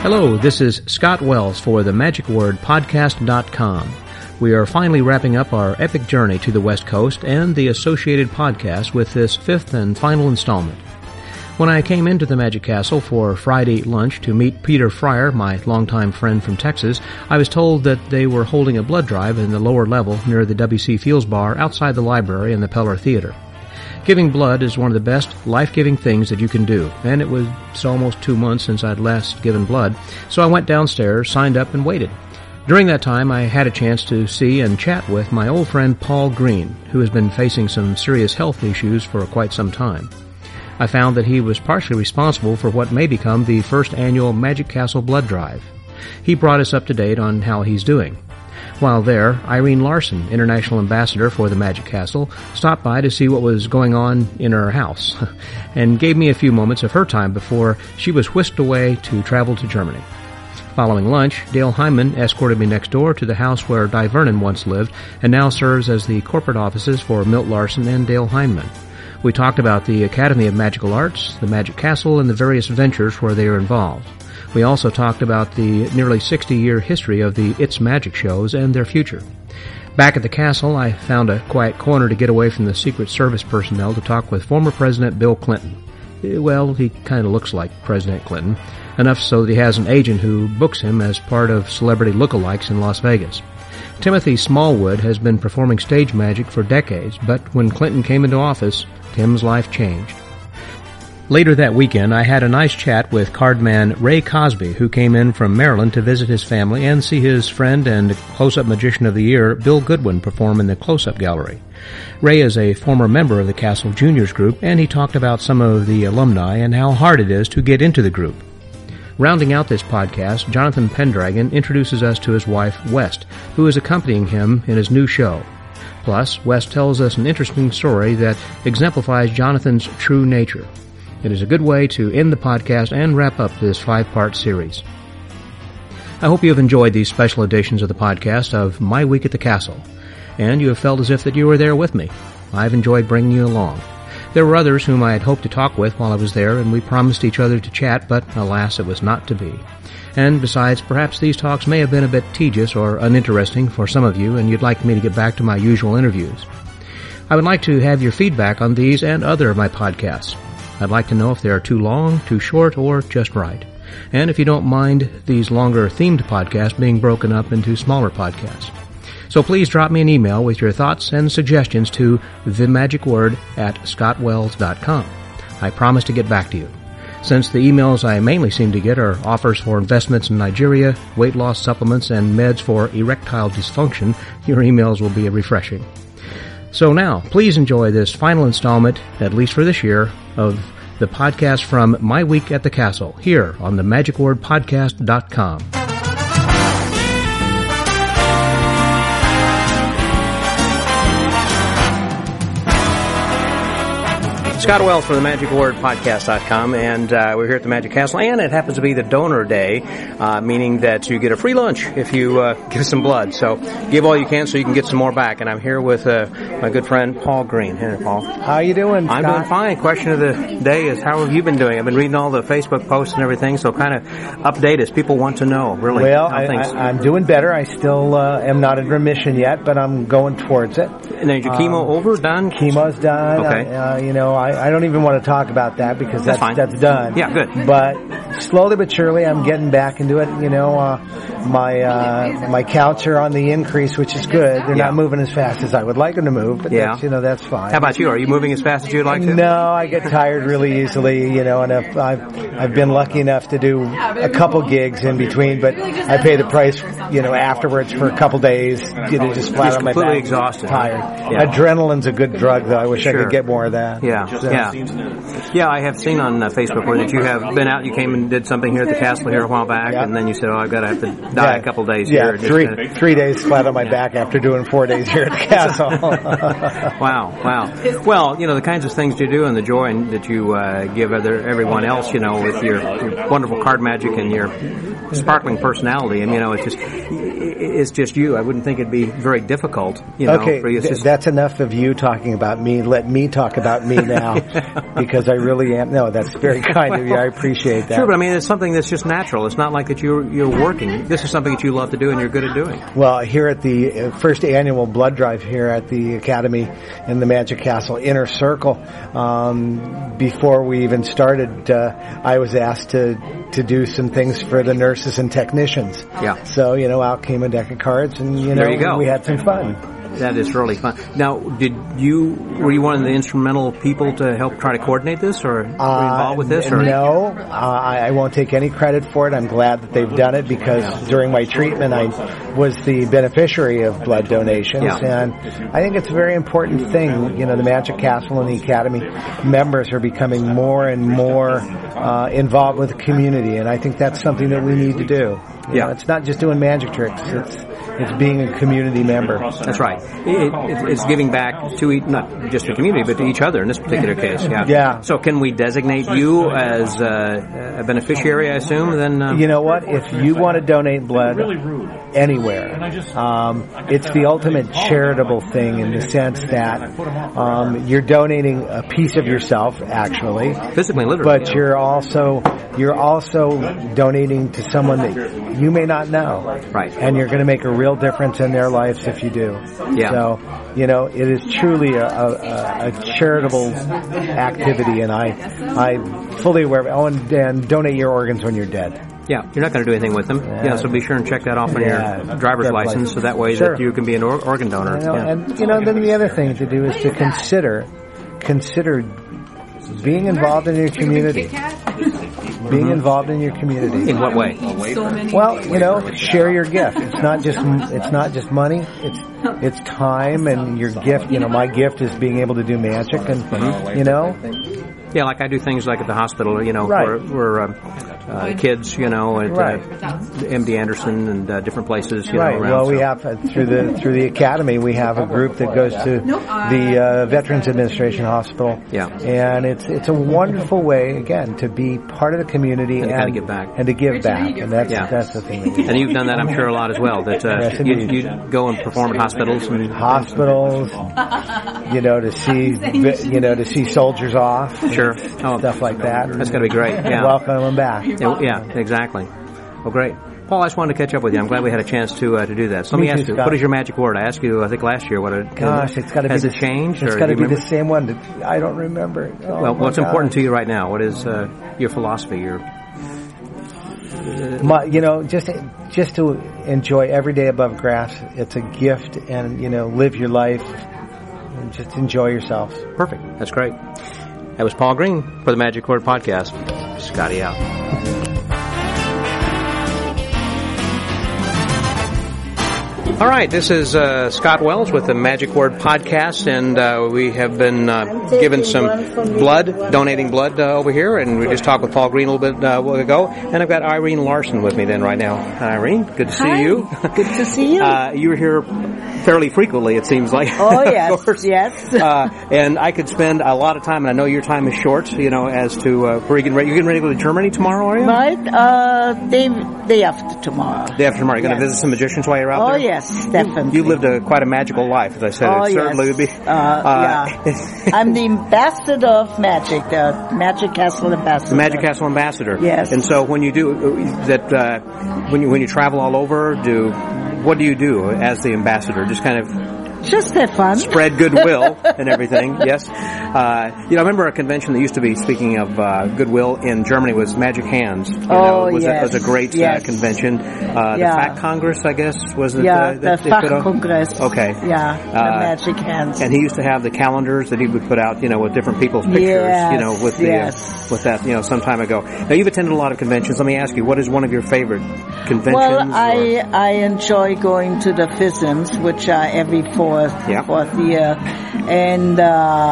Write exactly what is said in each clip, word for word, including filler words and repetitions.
Hello, this is Scott Wells for the Magic Word Podcast dot com. We are finally wrapping up our epic journey to the West Coast and the associated podcast with this fifth and final installment. When I came into the Magic Castle for Friday lunch to meet Peter Fryer, my longtime friend from Texas, I was told that they were holding a blood drive in the lower level near the W C Fields Bar outside the library and the Peller Theater. Giving blood is one of the best life-giving things that you can do, and it was almost two months since I'd last given blood, so I went downstairs, signed up, and waited. During that time, I had a chance to see and chat with my old friend Paul Green, who has been facing some serious health issues for quite some time. I found that he was partially responsible for what may become the first annual Magic Castle Blood Drive. He brought us up to date on how he's doing. While there, Irene Larson, International Ambassador for the Magic Castle, stopped by to see what was going on in her house and gave me a few moments of her time before she was whisked away to travel to Germany. Following lunch, Dale Hyman escorted me next door to the house where Di Vernon once lived and now serves as the corporate offices for Milt Larson and Dale Hyman. We talked about the Academy of Magical Arts, the Magic Castle, and the various ventures where they are involved. We also talked about the nearly sixty-year history of the It's Magic shows and their future. Back at the castle, I found a quiet corner to get away from the Secret Service personnel to talk with former President Bill Clinton. Well, he kind of looks like President Clinton, enough so that he has an agent who books him as part of celebrity lookalikes in Las Vegas. Timothy Smallwood has been performing stage magic for decades, but when Clinton came into office, Tim's life changed. Later that weekend, I had a nice chat with cardman Ray Cosby, who came in from Maryland to visit his family and see his friend and Close-Up Magician of the Year, Bill Goodwin, perform in the Close-Up Gallery. Ray is a former member of the Castle Juniors group, and he talked about some of the alumni and how hard it is to get into the group. Rounding out this podcast, Jonathan Pendragon introduces us to his wife, West, who is accompanying him in his new show. Plus, West tells us an interesting story that exemplifies Jonathan's true nature. It is a good way to end the podcast and wrap up this five-part series. I hope you have enjoyed these special editions of the podcast of My Week at the Castle, and you have felt as if that you were there with me. I've enjoyed bringing you along. There were others whom I had hoped to talk with while I was there, and we promised each other to chat, but alas, it was not to be. And besides, perhaps these talks may have been a bit tedious or uninteresting for some of you, and you'd like me to get back to my usual interviews. I would like to have your feedback on these and other of my podcasts. I'd like to know if they are too long, too short, or just right. And if you don't mind these longer themed podcasts being broken up into smaller podcasts. So please drop me an email with your thoughts and suggestions to themagicword at scott wells dot com. I promise to get back to you. Since the emails I mainly seem to get are offers for investments in Nigeria, weight loss supplements, and meds for erectile dysfunction, your emails will be refreshing. So now, please enjoy this final installment, at least for this year, of the podcast from My Week at the Castle, here on the magic word podcast dot com. Scott Wells for the magic word podcast dot com, and uh, we're here at the Magic Castle, and it happens to be the donor day, uh, meaning that you get a free lunch if you uh, give some blood. So give all you can so you can get some more back. And I'm here with uh, my good friend Paul Green. Hey, Paul. How you doing, I'm Scott? doing fine. Question of the day is, how have you been doing? I've been reading all the Facebook posts and everything, so kind of update us. People want to know, really. Well, I, I, I'm doing better. I still uh, am not in remission yet, but I'm going towards it. And is your um, chemo over, done? Chemo's done. Okay. I, uh, you know, I, I don't even want to talk about that because that's that's, fine. that's done. Yeah, good. But slowly but surely, I'm getting back into it. You know, uh, my uh, my counts are on the increase, which is good. They're yeah. not moving as fast as I would like them to move, but yeah. that's, you know, that's fine. How about you? Are you moving as fast as you'd like to? No, I get tired really easily. You know, and if I've I've been lucky enough to do a couple gigs in between, but I pay the price, you know, afterwards for a couple days. You know, just flat just on my back, completely exhausted. Tired. Yeah. Adrenaline's a good drug, though. I wish sure. I could get more of that. Yeah, so. yeah. Yeah, I have seen on uh, Facebook where that you have been out, you came and did something here at the castle here a while back, yeah. and then you said, oh, I've got to have to die yeah. a couple days yeah, here. Three just, uh, three days flat on my back after doing four days here at the castle. Wow, wow. Well, you know, the kinds of things you do and the joy that you uh, give other everyone else, you know, with your, your wonderful card magic and your sparkling personality, and, you know, it's just it's just you. I wouldn't think it'd be very difficult, you know. Okay, for you. It's th- just, that's enough of you talking about me. Let me talk about me now, because I really am. No, that's very kind of you. I appreciate that. Sure, but I mean, it's something that's just natural. It's not like that you're you're working. This is something that you love to do and you're good at doing. Well, here at the first annual blood drive here at the Academy in the Magic Castle Inner Circle, um, before we even started, uh, I was asked to to do some things for the nurses and technicians. Yeah. So, you know, out came a deck of cards, and, you know, There you go. we had some fun. That is really fun. Now, did you were you one of the instrumental people to help try to coordinate this, or were you involved with this? Or? No, uh, I, I won't take any credit for it. I'm glad that they've done it, because during my treatment I was the beneficiary of blood donations, Yeah. and I think it's a very important thing. You know, the Magic Castle and the Academy members are becoming more and more uh, involved with the community, and I think that's something that we need to do. You Yeah. know, it's not just doing magic tricks. It's it's being a community member. That's right. It, it, it's giving back to e- not just the community, but to each other in this particular case. Yeah. Yeah. So, can we designate you as uh, a beneficiary? I assume. Then. Uh, You know what? If you want to donate blood anywhere, um, it's the ultimate charitable thing in the sense that um, you're donating a piece of yourself, actually, physically and literally. but you're also you're also donating to someone that you may not know, Right. And you're going to make a real difference in their lives if you do. Yeah. So, you know, it is truly a, a, a charitable activity, and I I fully aware of it. Oh, and, and donate your organs when you're dead. Yeah, you're not going to do anything with them. Yeah. yeah, so be sure and check that off on Yeah, your driver's license, license. so that way Sure. that you can be an or- organ donor. You know, yeah. And, you know, then the other thing to do is to consider, consider being involved in your community. Being involved in your community. In what way? Well, you know, share your gift. It's not just, it's not just money. It's, it's time, and your gift, you know, my gift is being able to do magic, and, you know. Yeah, like I do things like at the hospital, you know, Right. for, for uh, uh, kids, you know, at Right. uh, M D Anderson and uh, different places, you Right. know, around. Well, we so. have uh, through the through the academy, we have a group that goes to the uh, Veterans Administration Hospital. Yeah. And it's it's a wonderful way, again, to be part of the community And and, to kinda give back. and to give back, and that's Yeah. that's the thing. That we And you've done that, I'm sure, a lot as well. That uh, Yes, you, indeed. you go and perform at hospitals and hospitals, you know, to see you know to see soldiers off, Sure. Oh, stuff like that. that's got to be great. Yeah. Welcome them back. Yeah, yeah, exactly. Well, great. Paul, I just wanted to catch up with you. I'm glad we had a chance to uh, to do that. So let Me me too, ask you, Scott. what is your magic word? I asked you, I think, last year. What it, Gosh, it's got to be has the, it changed? It's or got to do you be the remember? same one. That I don't remember. Oh, Well, my what's God. important to you right now? What is uh, your philosophy? Your My, you know, just just to enjoy every day above grass. It's a gift, and you know, live your life and just enjoy yourself. perfect. That's great. That was Paul Green for the Magic Word Podcast. Scotty out. All right, this is uh, Scott Wells with the Magic Word Podcast, and uh, we have been uh, given some blood, donating blood uh, over here, and we just talked with Paul Green a little bit uh, ago, and I've got Irene Larson with me then right now. Irene, good to see Hi. you. Good to see you. Uh, you were here fairly frequently, it seems like. Oh, Of yes, course. yes. uh, and I could spend a lot of time, and I know your time is short, you know, as to uh, where you getting ready. You're getting ready to go to Germany tomorrow, are you? Right? Uh, day, day after tomorrow. Day after tomorrow. You're going to Yes. visit some magicians while you're out Oh, there? yes, definitely. You lived a quite a magical life, as I said. Oh, it certainly yes. would be. Uh, yeah. I'm the ambassador of magic, the Magic Castle ambassador. The Magic Castle ambassador. Yes. And so when you do uh, that, uh, when you when you travel all over, do what do you do as the ambassador? Just kind of Just have fun. spread goodwill and everything. Yes. Uh, you know, I remember a convention that used to be, speaking of uh, goodwill in Germany, was Magic Hands. You Oh, know, was yes. a, was a great Yes. uh, convention. Uh, Yeah. The F A C Congress, I guess, was it? Yeah, uh, the that they put on? Fachkongress. Okay. Yeah, the Uh, Magic Hands. And he used to have the calendars that he would put out, you know, with different people's pictures, Yes, you know, with the yes. uh, with that, you know, some time ago. Now, you've attended a lot of conventions. Let me ask you, what is one of your favorite conventions? Well, or- I I enjoy going to the FISMs, which are every fourth Yeah. fourth year, and uh,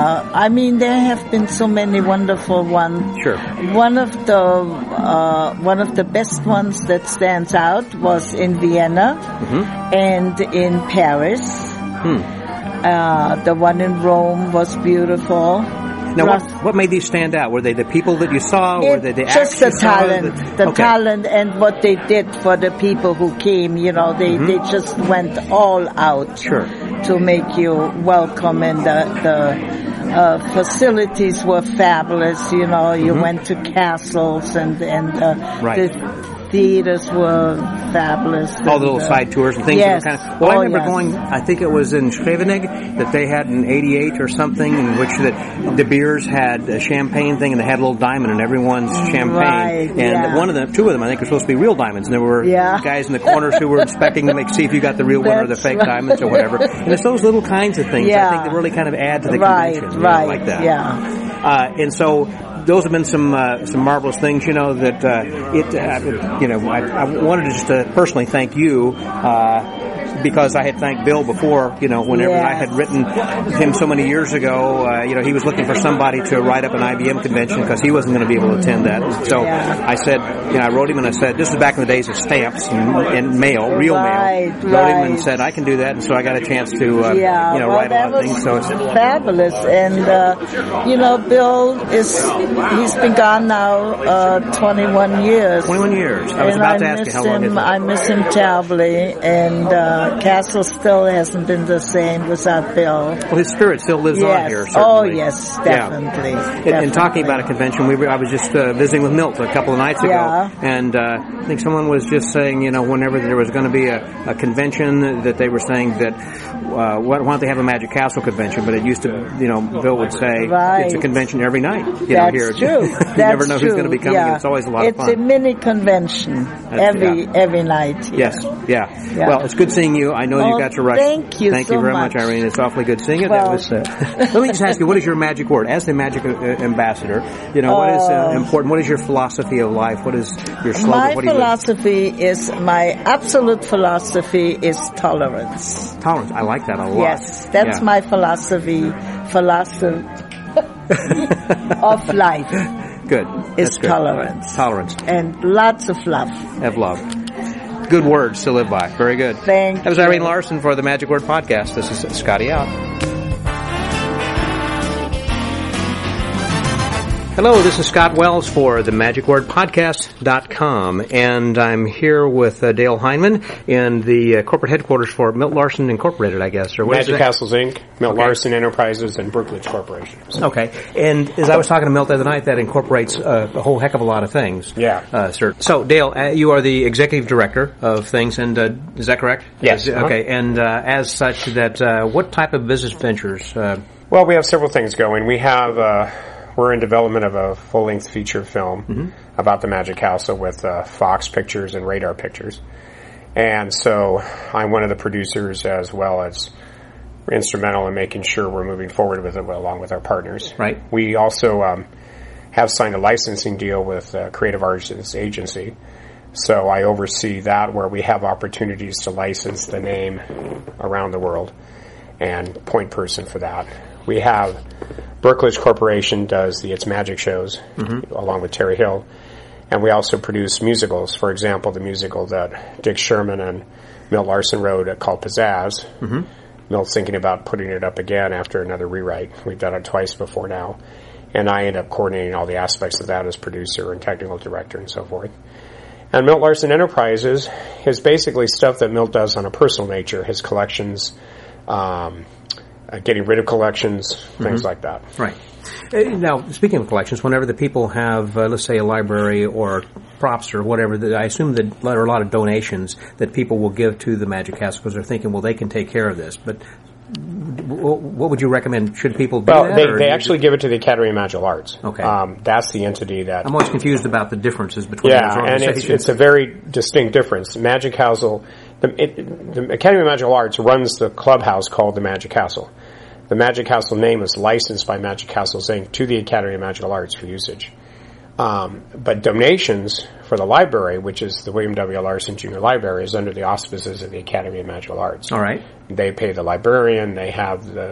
I mean, there have been so many wonderful ones. Sure. One of the uh, one of the best ones that stands out was in Vienna mm-hmm. and in Paris. Hmm. Uh, the one in Rome was beautiful. Now, what, what made these stand out? Were they the people that you saw? Were they the just the talent, the, the okay. talent, and what they did for the people who came. You know, they mm-hmm. they just went all out sure. to make you welcome, and the the uh, facilities were fabulous. You know, you mm-hmm. went to castles, and and uh, right. the theaters were fabulous. All the little uh, side tours and things. Yes. That were kind of, well, oh, I remember yes. going, I think it was in Scheveningen, that they had an eighty-eight or something in which the, the beers had a champagne thing, and they had a little diamond in everyone's champagne. Right, and yeah. one of them, two of them, I think, were supposed to be real diamonds. And there were yeah. guys in the corners who were inspecting them, like, see if you got the real one or the fake right. diamonds or whatever. And it's those little kinds of things, yeah. I think, that really kind of add to the right, convention. Right, you know, like that. Yeah. Uh, and so, those have been some uh, some marvelous things, you know. That uh, it, uh, you know, I, I wanted to just uh, personally thank you uh, because I had thanked Bill before. You know, whenever yes. I had written him so many years ago, uh, you know, he was looking for somebody to write up an I B M convention because he wasn't going to be able to attend that. So yeah. I said, you know, I wrote him and I said, this is back in the days of stamps and, and mail, real right, mail. Right. Wrote him and said I can do that, and so I got a chance to, uh, yeah, you know, well, write a lot of things. So it's fabulous, and uh, you know, Bill is. He's been gone now uh, twenty-one years. twenty-one years. I was and about I to ask you how long him, is it? I miss him terribly, and uh, Castle still hasn't been the same without Bill. Well, his spirit still lives yes. on here, certainly. Oh, yes, definitely. Yeah. definitely. And, and talking about a convention, we were, I was just uh, visiting with Milt a couple of nights ago, yeah. and uh, I think someone was just saying, you know, whenever there was going to be a, a convention, that they were saying that, uh, why don't they have a Magic Castle convention? But it used to, you know, Bill would say, right. it's a convention every night. You That's know, here. true. you That's never know true. who's going to be coming. Yeah. And it's always a lot it's of fun. It's a mini convention That's, every yeah. every night. Here. Yes, yeah. yeah. Well, it's good seeing you. I know oh, you got to rush. Thank you Thank so you very much. much, Irene. It's awfully good seeing you. Well, that was, uh, let me just ask you, what is your magic word? As the magic uh, ambassador, you know, what is uh, important? What is your philosophy of life? What is your slogan? My what do you philosophy is, my absolute philosophy is tolerance. Tolerance. I like that a lot. Yes, that's yeah. my philosophy, philosophy of life. Good. Is That's good. tolerance. Tolerance. And lots of love. Have love. Good words to live by. Very good. Thank you. That was Irene Larson for the Magic Word Podcast. This is Scotty out. Hello, this is Scott Wells for the Magic Word Podcast dot com, and I'm here with uh, Dale Heineman in the uh, corporate headquarters for Milt Larson Incorporated, I guess. Or what Magic Castles Incorporated, Milt okay. Larson Enterprises, and Brookledge Corporation. Okay, and as I was talking to Milt the other night, that incorporates uh, a whole heck of a lot of things. Yeah. Uh, sir. So, Dale, uh, you are the executive director of things, and uh, is that correct? Yes. Uh-huh. Okay, and uh, as such, that uh, what type of business ventures? Uh, well, we have several things going. We have... Uh, We're in development of a full-length feature film mm-hmm. about the Magic Castle with uh, Fox Pictures and Radar Pictures. And so I'm one of the producers as well as instrumental in making sure we're moving forward with it along with our partners. Right. We also um, have signed a licensing deal with uh, Creative Arts Agency. So I oversee that where we have opportunities to license the name around the world and point person for that. We have Brookledge Corporation does the It's Magic shows mm-hmm. along with Terry Hill. And we also produce musicals. For example, the musical that Dick Sherman and Milt Larson wrote called Pizzazz. Mm-hmm. Milt's thinking about putting it up again after another rewrite. We've done it twice before now. And I end up coordinating all the aspects of that as producer and technical director and so forth. And Milt Larson Enterprises is basically stuff that Milt does on a personal nature, his collections, um, uh, getting rid of collections, things mm-hmm. like that. Right. Uh, now, speaking of collections, whenever the people have, uh, let's say, a library or props or whatever, that I assume that there are a lot of donations that people will give to the Magic Castle because they're thinking, well, they can take care of this. But what would you recommend? Should people do well, that? Well, they, they actually give it to the Academy of Magical Arts. Okay. Um, that's the entity that... I'm always confused about the differences between yeah, those organizations. and it's, it's a very distinct difference. Magic Castle... The, it, the Academy of Magical Arts runs the clubhouse called the Magic Castle. The Magic Castle name is licensed by Magic Castles Incorporated to the Academy of Magical Arts for usage. Um, but donations for the library, which is the William W. Larson Junior Library, is under the auspices of the Academy of Magical Arts. All right. They pay the librarian. They have the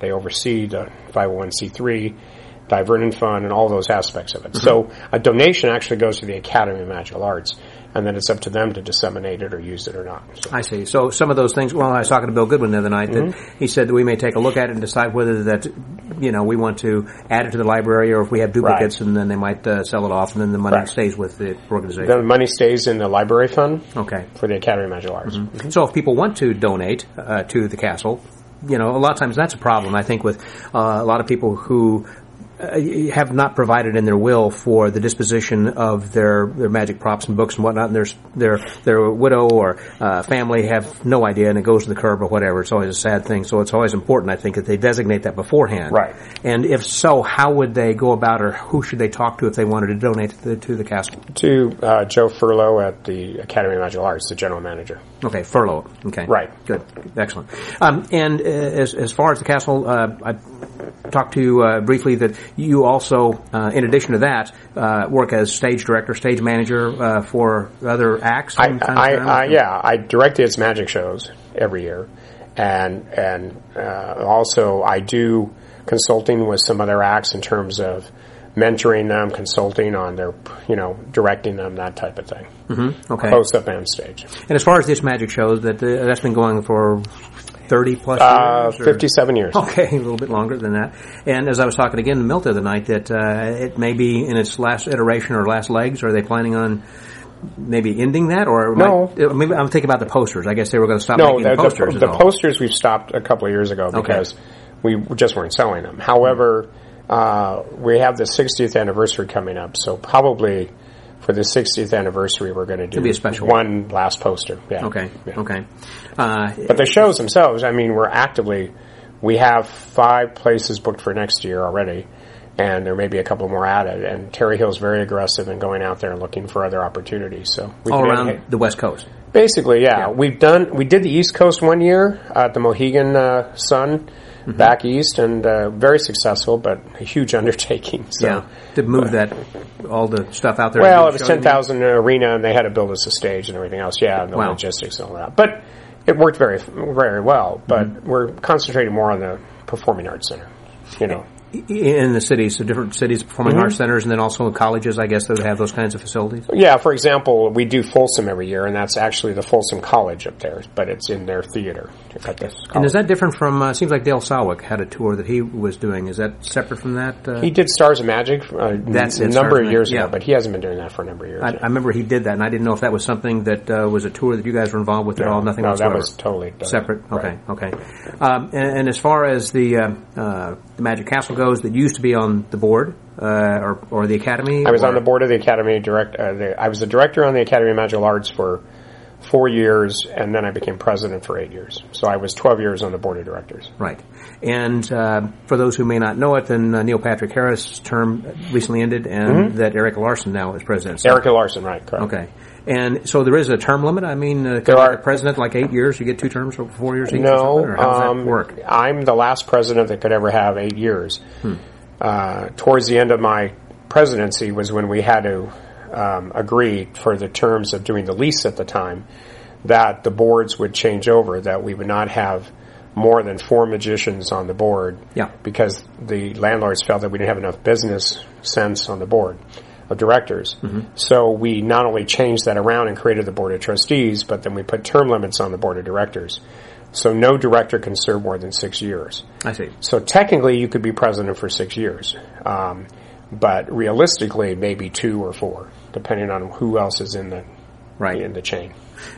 They oversee the five oh one c three, Divernon Fund, and all those aspects of it. Mm-hmm. So a donation actually goes to the Academy of Magical Arts, and then it's up to them to disseminate it or use it or not. So. I see. So some of those things, well, I was talking to Bill Goodwin the other night, that mm-hmm. he said that we may take a look at it and decide whether that, you know, we want to add it to the library or if we have duplicates, right. and then they might uh, sell it off, and then the money right. stays with the organization. The money stays in the library fund okay. for the Academy of Magical Arts. Mm-hmm. Mm-hmm. So if people want to donate uh, to the castle, you know, a lot of times that's a problem, I think, with uh, a lot of people who Uh, have not provided in their will for the disposition of their, their magic props and books and whatnot, and their their their widow or uh, family have no idea, and it goes to the curb or whatever. It's always a sad thing. So it's always important, I think, that they designate that beforehand. Right. And if so, how would they go about, or who should they talk to if they wanted to donate to the, to the castle? To uh, Joe Furlow at the Academy of Magical Arts, the general manager. Okay, Furlow. Okay. Right. Good. Excellent. Um, and uh, as as far as the castle, uh, I talked to you uh, briefly that you also, uh, in addition to that, uh, work as stage director, stage manager uh, for other acts. I, I, I, yeah, I direct its magic shows every year, and and uh, also I do consulting with some other acts in terms of mentoring them, consulting on their, you know, directing them, that type of thing. Mm-hmm. Okay. Close up and stage. And as far as this magic shows, that uh, that's been going for thirty plus uh, years? fifty-seven years. Okay, a little bit longer than that. And as I was talking again to Milt the other night, that uh, it may be in its last iteration or last legs. Are they planning on maybe ending that? Or no. Might, maybe I'm thinking about the posters. I guess they were going to stop no, making the, the posters. The, the the posters we've stopped a couple of years ago because okay. we just weren't selling them. However, uh, we have the sixtieth anniversary coming up, so probably for the sixtieth anniversary, we're going to do be a special one last poster. Yeah. Okay. Yeah. Okay. Uh, but the shows themselves, I mean, we're actively, we have five places booked for next year already, and there may be a couple more added. And Terry Hill's very aggressive in going out there and looking for other opportunities. So we all around hey, the West Coast. Basically, yeah. yeah. We've done, we did the East Coast one year at the Mohegan uh, Sun. Mm-hmm. Back east, and uh, very successful, but a huge undertaking. So. Yeah, to move that, all the stuff out there. Well, it was ten thousand arena, and they had to build us a stage and everything else. Yeah, and the wow. logistics and all that. But it worked very, very well. But mm-hmm. we're concentrating more on the Performing Arts Center, you know. In the cities, so different cities, performing mm-hmm. arts centers, and then also colleges, I guess, that have those kinds of facilities? Yeah, for example, we do Folsom every year, and that's actually the Folsom College up there, but it's in their theater at this college. And is that different from, uh, seems like Dale Salwick had a tour that he was doing. Is that separate from that? Uh, he did Stars of Magic uh, that's a it, number Stars of years yeah. ago, but he hasn't been doing that for a number of years. I, I remember he did that, and I didn't know if that was something that uh, was a tour that you guys were involved with no, at all, nothing no, whatsoever. No, that was totally done. Separate? Okay, right. okay. Um, and, and as far as the, uh, uh, the Magic Castle goes, that used to be on the board, uh, or, or the Academy? I was or? on the board of the Academy. Direct. Uh, the, I was the director on the Academy of Magical Arts for four years, and then I became president for eight years. So I was twelve years on the board of directors. Right. And uh, for those who may not know it, then uh, Neil Patrick Harris' term recently ended, and mm-hmm. that Erica Larson now is president. So. Erica Larson, right, correct. Okay. And so there is a term limit? I mean, uh, there are, president, like eight years, you get two terms for four years each no, or something? Or how does um, that work? I'm the last president that could ever have eight years. Hmm. Uh, towards the end of my presidency was when we had to um, agree for the terms of doing the lease at the time that the boards would change over, that we would not have more than four magicians on the board yeah. because the landlords felt that we didn't have enough business sense on the board of directors. Mm-hmm. So we not only changed that around and created the board of trustees, but then we put term limits on the board of directors. So no director can serve more than six years. I see. So technically you could be president for six years. Um, but realistically maybe two or four, depending on who else is in the right. in the chain.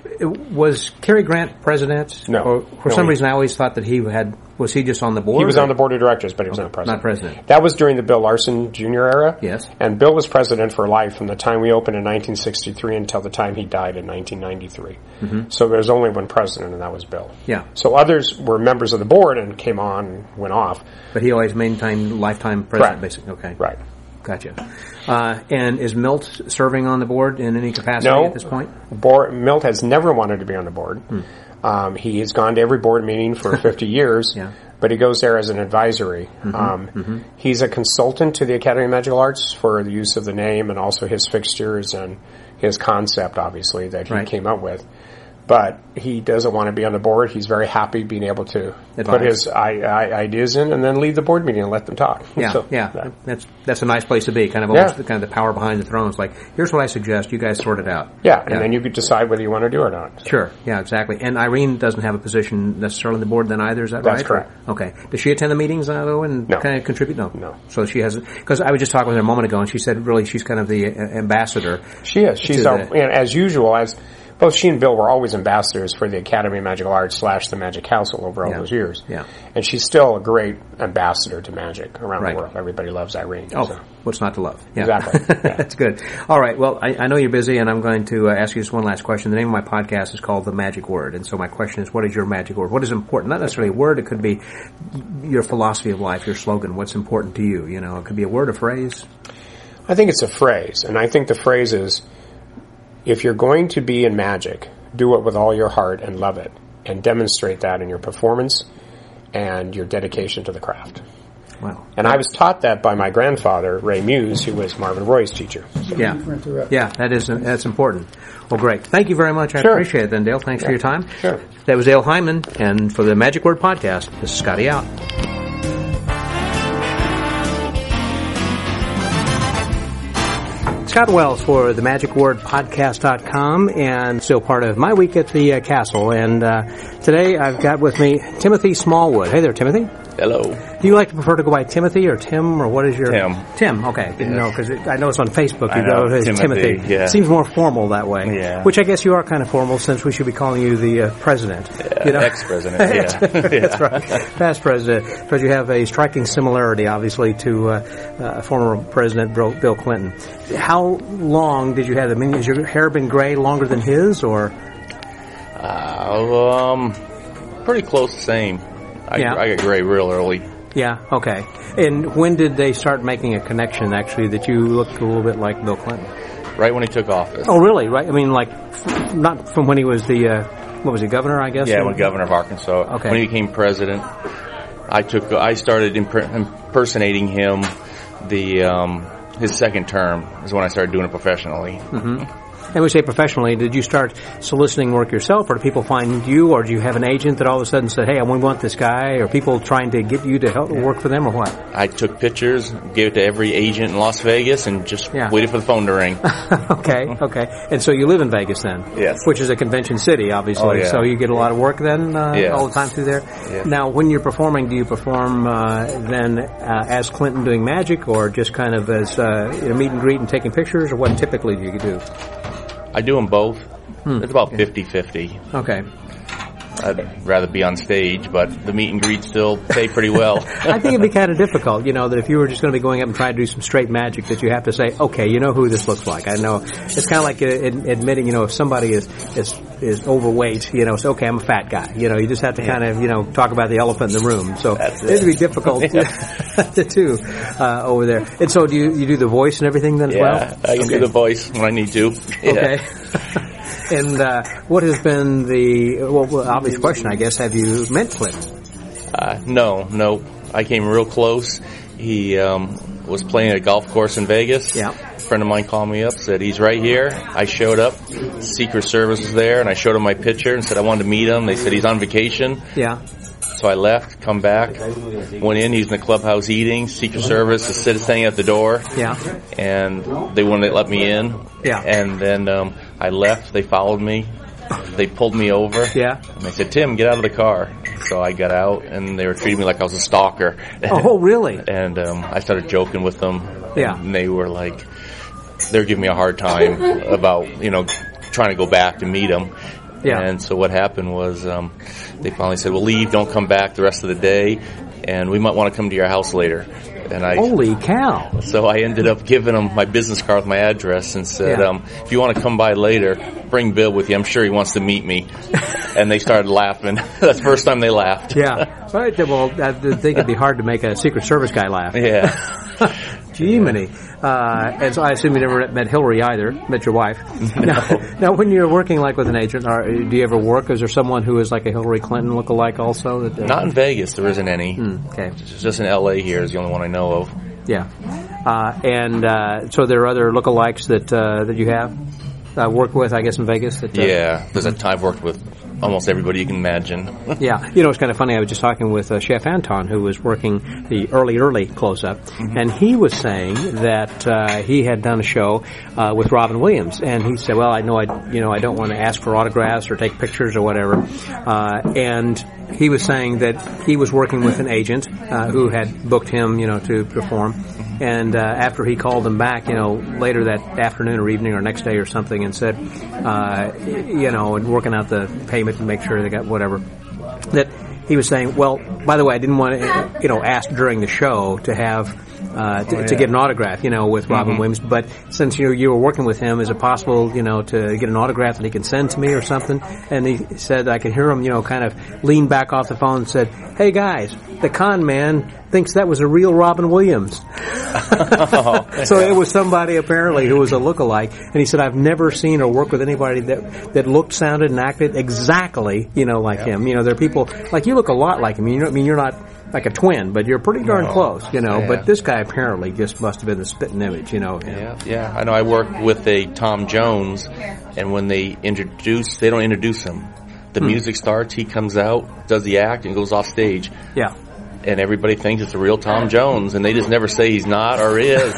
Was Cary Grant president? No. Or for no, some he, reason I always thought that he had, was he just on the board? He was or? on the board of directors, but he was okay. not president. Not president. That was during the Bill Larson Junior era. Yes. And Bill was president for life from the time we opened in nineteen sixty-three until the time he died in nineteen ninety-three. Mm-hmm. So there was only one president, and that was Bill. Yeah. So others were members of the board and came on and went off. But he always maintained lifetime president, Correct. basically. Okay. Right. Gotcha. Uh, and is Milt serving on the board in any capacity no, at this point? Board, Milt has never wanted to be on the board. Hmm. Um, he has gone to every board meeting for fifty years, yeah. but he goes there as an advisory. Mm-hmm. Um, mm-hmm. He's a consultant to the Academy of Magical Arts for the use of the name and also his fixtures and his concept, obviously, that he right. came up with. but he doesn't want to be on the board. He's very happy being able to Advice. put his I, I, ideas in and then leave the board meeting and let them talk. Yeah, so, yeah, that. that's that's a nice place to be. Kind of almost Yeah. the, kind of the power behind the throne. It's like, here's what I suggest. You guys sort it out. Yeah, and then you could decide whether you want to do it or not. Sure. Yeah, exactly. And Irene doesn't have a position necessarily on the board then either. Is that That's right? correct. Okay. Does she attend the meetings uh, though and No. kind of contribute? No. No. So she hasn't. Because I was just talking with her a moment ago, and she said really she's kind of the uh, ambassador. She is. She's to our, the- and as usual, as both she and Bill were always ambassadors for the Academy of Magical Arts slash the Magic Castle over all Yeah. those years. Yeah. And she's still a great ambassador to magic around Right. the world. Everybody loves Irene. Oh, so. what's not to love? Yeah. Exactly. Yeah. That's good. All right. Well, I, I know you're busy, and I'm going to uh, ask you just one last question. The name of my podcast is called The Magic Word, and so my question is, what is your magic word? What is important? Not necessarily a word. It could be your philosophy of life, your slogan. What's important to you? You know, it could be a word, a phrase. I think it's a phrase, and I think the phrase is, if you're going to be in magic, do it with all your heart and love it, and demonstrate that in your performance and your dedication to the craft. Wow. And I was taught that by my grandfather, Ray Muse, who was Marvin Roy's teacher. Yeah. Yeah, that is that's important. Well, great. Thank you very much. I Sure. appreciate it then, Dale. Thanks for your time. Sure. That was Dale Hyman, and for the Magic Word Podcast, this is Scotty out. Scott Wells for the Magic Word Podcast dot com, and still part of my week at the uh, castle. And uh, today I've got with me Timothy Smallwood. Hey there, Timothy. Hello. Do you like to prefer to go by Timothy or Tim, or what is your... Tim. Tim, okay. Didn't Yes. know, because I know it's on Facebook. You I know, go to Timothy, Timothy. yeah. Seems more formal that way. Yeah. Which I guess you are kind of formal, since we should be calling you the uh, president. Yeah, you know? ex-president, yeah. That's right. Past president. Because you have a striking similarity, obviously, to uh, uh, former President Bill Bill Clinton. How long did you have... I mean, has your hair been gray longer than his, or... Uh, um, pretty close the same. I, Yeah. I got gray real early. Yeah, okay. And when did they start making a connection, actually, that you looked a little bit like Bill Clinton? Right when he took office. Oh, really? Right? I mean, like, f- not from when he was the, uh, what was he, governor, I guess? Yeah, when governor of Arkansas. Okay. When he became president, I took, I started imper- impersonating him. The um, his second term is when I started doing it professionally. Mm-hmm. And we say professionally, did you start soliciting work yourself, or do people find you, or do you have an agent that all of a sudden said, hey, we want this guy, or people trying to get you to help work for them, or what? I took pictures, gave it to every agent in Las Vegas, and just Yeah. waited for the phone to ring. Okay, okay. And so you live in Vegas then? Yes. Which is a convention city, obviously. Oh, yeah. So you get a lot of work then uh, Yes. all the time through there? Yes. Now, when you're performing, do you perform uh, then uh, as Clinton doing magic, or just kind of as uh, you know, meet and greet and taking pictures, or what typically do you do? I do them both. Hmm. It's about fifty-fifty. Okay. I'd rather be on stage, but the meet and greet still pay pretty well. I think it'd be kind of difficult, you know, that if you were just going to be going up and trying to do some straight magic, that you have to say, okay, you know who this looks like. I know it's kind of like uh, ad- admitting, you know, if somebody is is is overweight, you know, it's okay, I'm a fat guy. You know, you just have to kind of, you know, talk about the elephant in the room. So That's it. it'd be difficult to do uh, over there. And so, do you you do the voice and everything then as well? Yeah, I can Okay. do the voice when I need to. Yeah. Okay. And uh, what has been the well, well, obvious question, I guess? Have you met Clinton? Uh, no, no. I came real close. He um, was playing at a golf course in Vegas. Yeah. A friend of mine called me up, said he's right here. I showed up. Secret Service was there, and I showed him my picture and said I wanted to meet him. They said he's on vacation. Yeah. So I left, come back, went in. He's in the clubhouse eating. Secret Service is sitting standing at the door. Yeah. And they wouldn't let me in. Yeah. And then um, I left. They followed me. They pulled me over. Yeah. And they said, Tim, get out of the car. So I got out, and they were treating me like I was a stalker. Oh, really? And um, I started joking with them. Yeah. And they were like, they were giving me a hard time about, you know, trying to go back to meet them. Yeah. And so what happened was um, they finally said, well, leave, don't come back the rest of the day, and we might want to come to your house later. And I, Holy cow. so I ended up giving them my business card with my address and said, Yeah. um, if you want to come by later, bring Bill with you. I'm sure he wants to meet me. And they started laughing. That's the first time they laughed. Yeah. Right. Well, I think it'd be hard to make a Secret Service guy laugh. Yeah. Gee-many. Uh, and so I assume you never met Hillary either, met your wife. Now, now, when you're working like with an agent, are, do you ever work? Is there someone who is like a Hillary Clinton lookalike also? That, uh, Not in Vegas. There isn't any. Hmm, okay. It's just in L A here is the only one I know of. Yeah. Uh, and uh, so there are other lookalikes that uh, that you have? uh, worked with, I guess, in Vegas. That, uh, yeah, because I've worked with almost everybody you can imagine. Yeah. You know, it's kind of funny. I was just talking with uh, Chef Anton, who was working the early, early close-up, mm-hmm. and he was saying that uh, he had done a show uh, with Robin Williams, and he said, well, I know I, you know, I don't want to ask for autographs or take pictures or whatever, uh, and he was saying that he was working with an agent uh, who had booked him, you know, to perform. And uh, after he called them back, you know, later that afternoon or evening or next day or something, and said, uh, you know, and working out the payment and make sure they got whatever, that he was saying, well, by the way, I didn't want to, you know, ask during the show to have uh, to, oh, yeah. to get an autograph, you know, with Robin mm-hmm. Williams. But since you you were working with him, is it possible, you know, to get an autograph that he can send to me or something? And he said, I could hear him, you know, kind of lean back off the phone and said, hey guys, the con man thinks that was a real Robin Williams. oh, so it was somebody apparently who was a lookalike, and he said, I've never seen or worked with anybody that that looked, sounded, and acted exactly, you know, like yeah. him. You know, there are people like you look a lot like him. You know, I mean, you're not like a twin, but you're pretty darn no. close, you know. Yeah. But this guy apparently just must have been the spitting image, you know. Yeah, yeah. I know. I worked with a Tom Jones, and when they introduce, they don't introduce him. The hmm. music starts, he comes out, does the act, and goes off stage. Yeah. And everybody thinks it's a real Tom Jones, and they just never say he's not or is.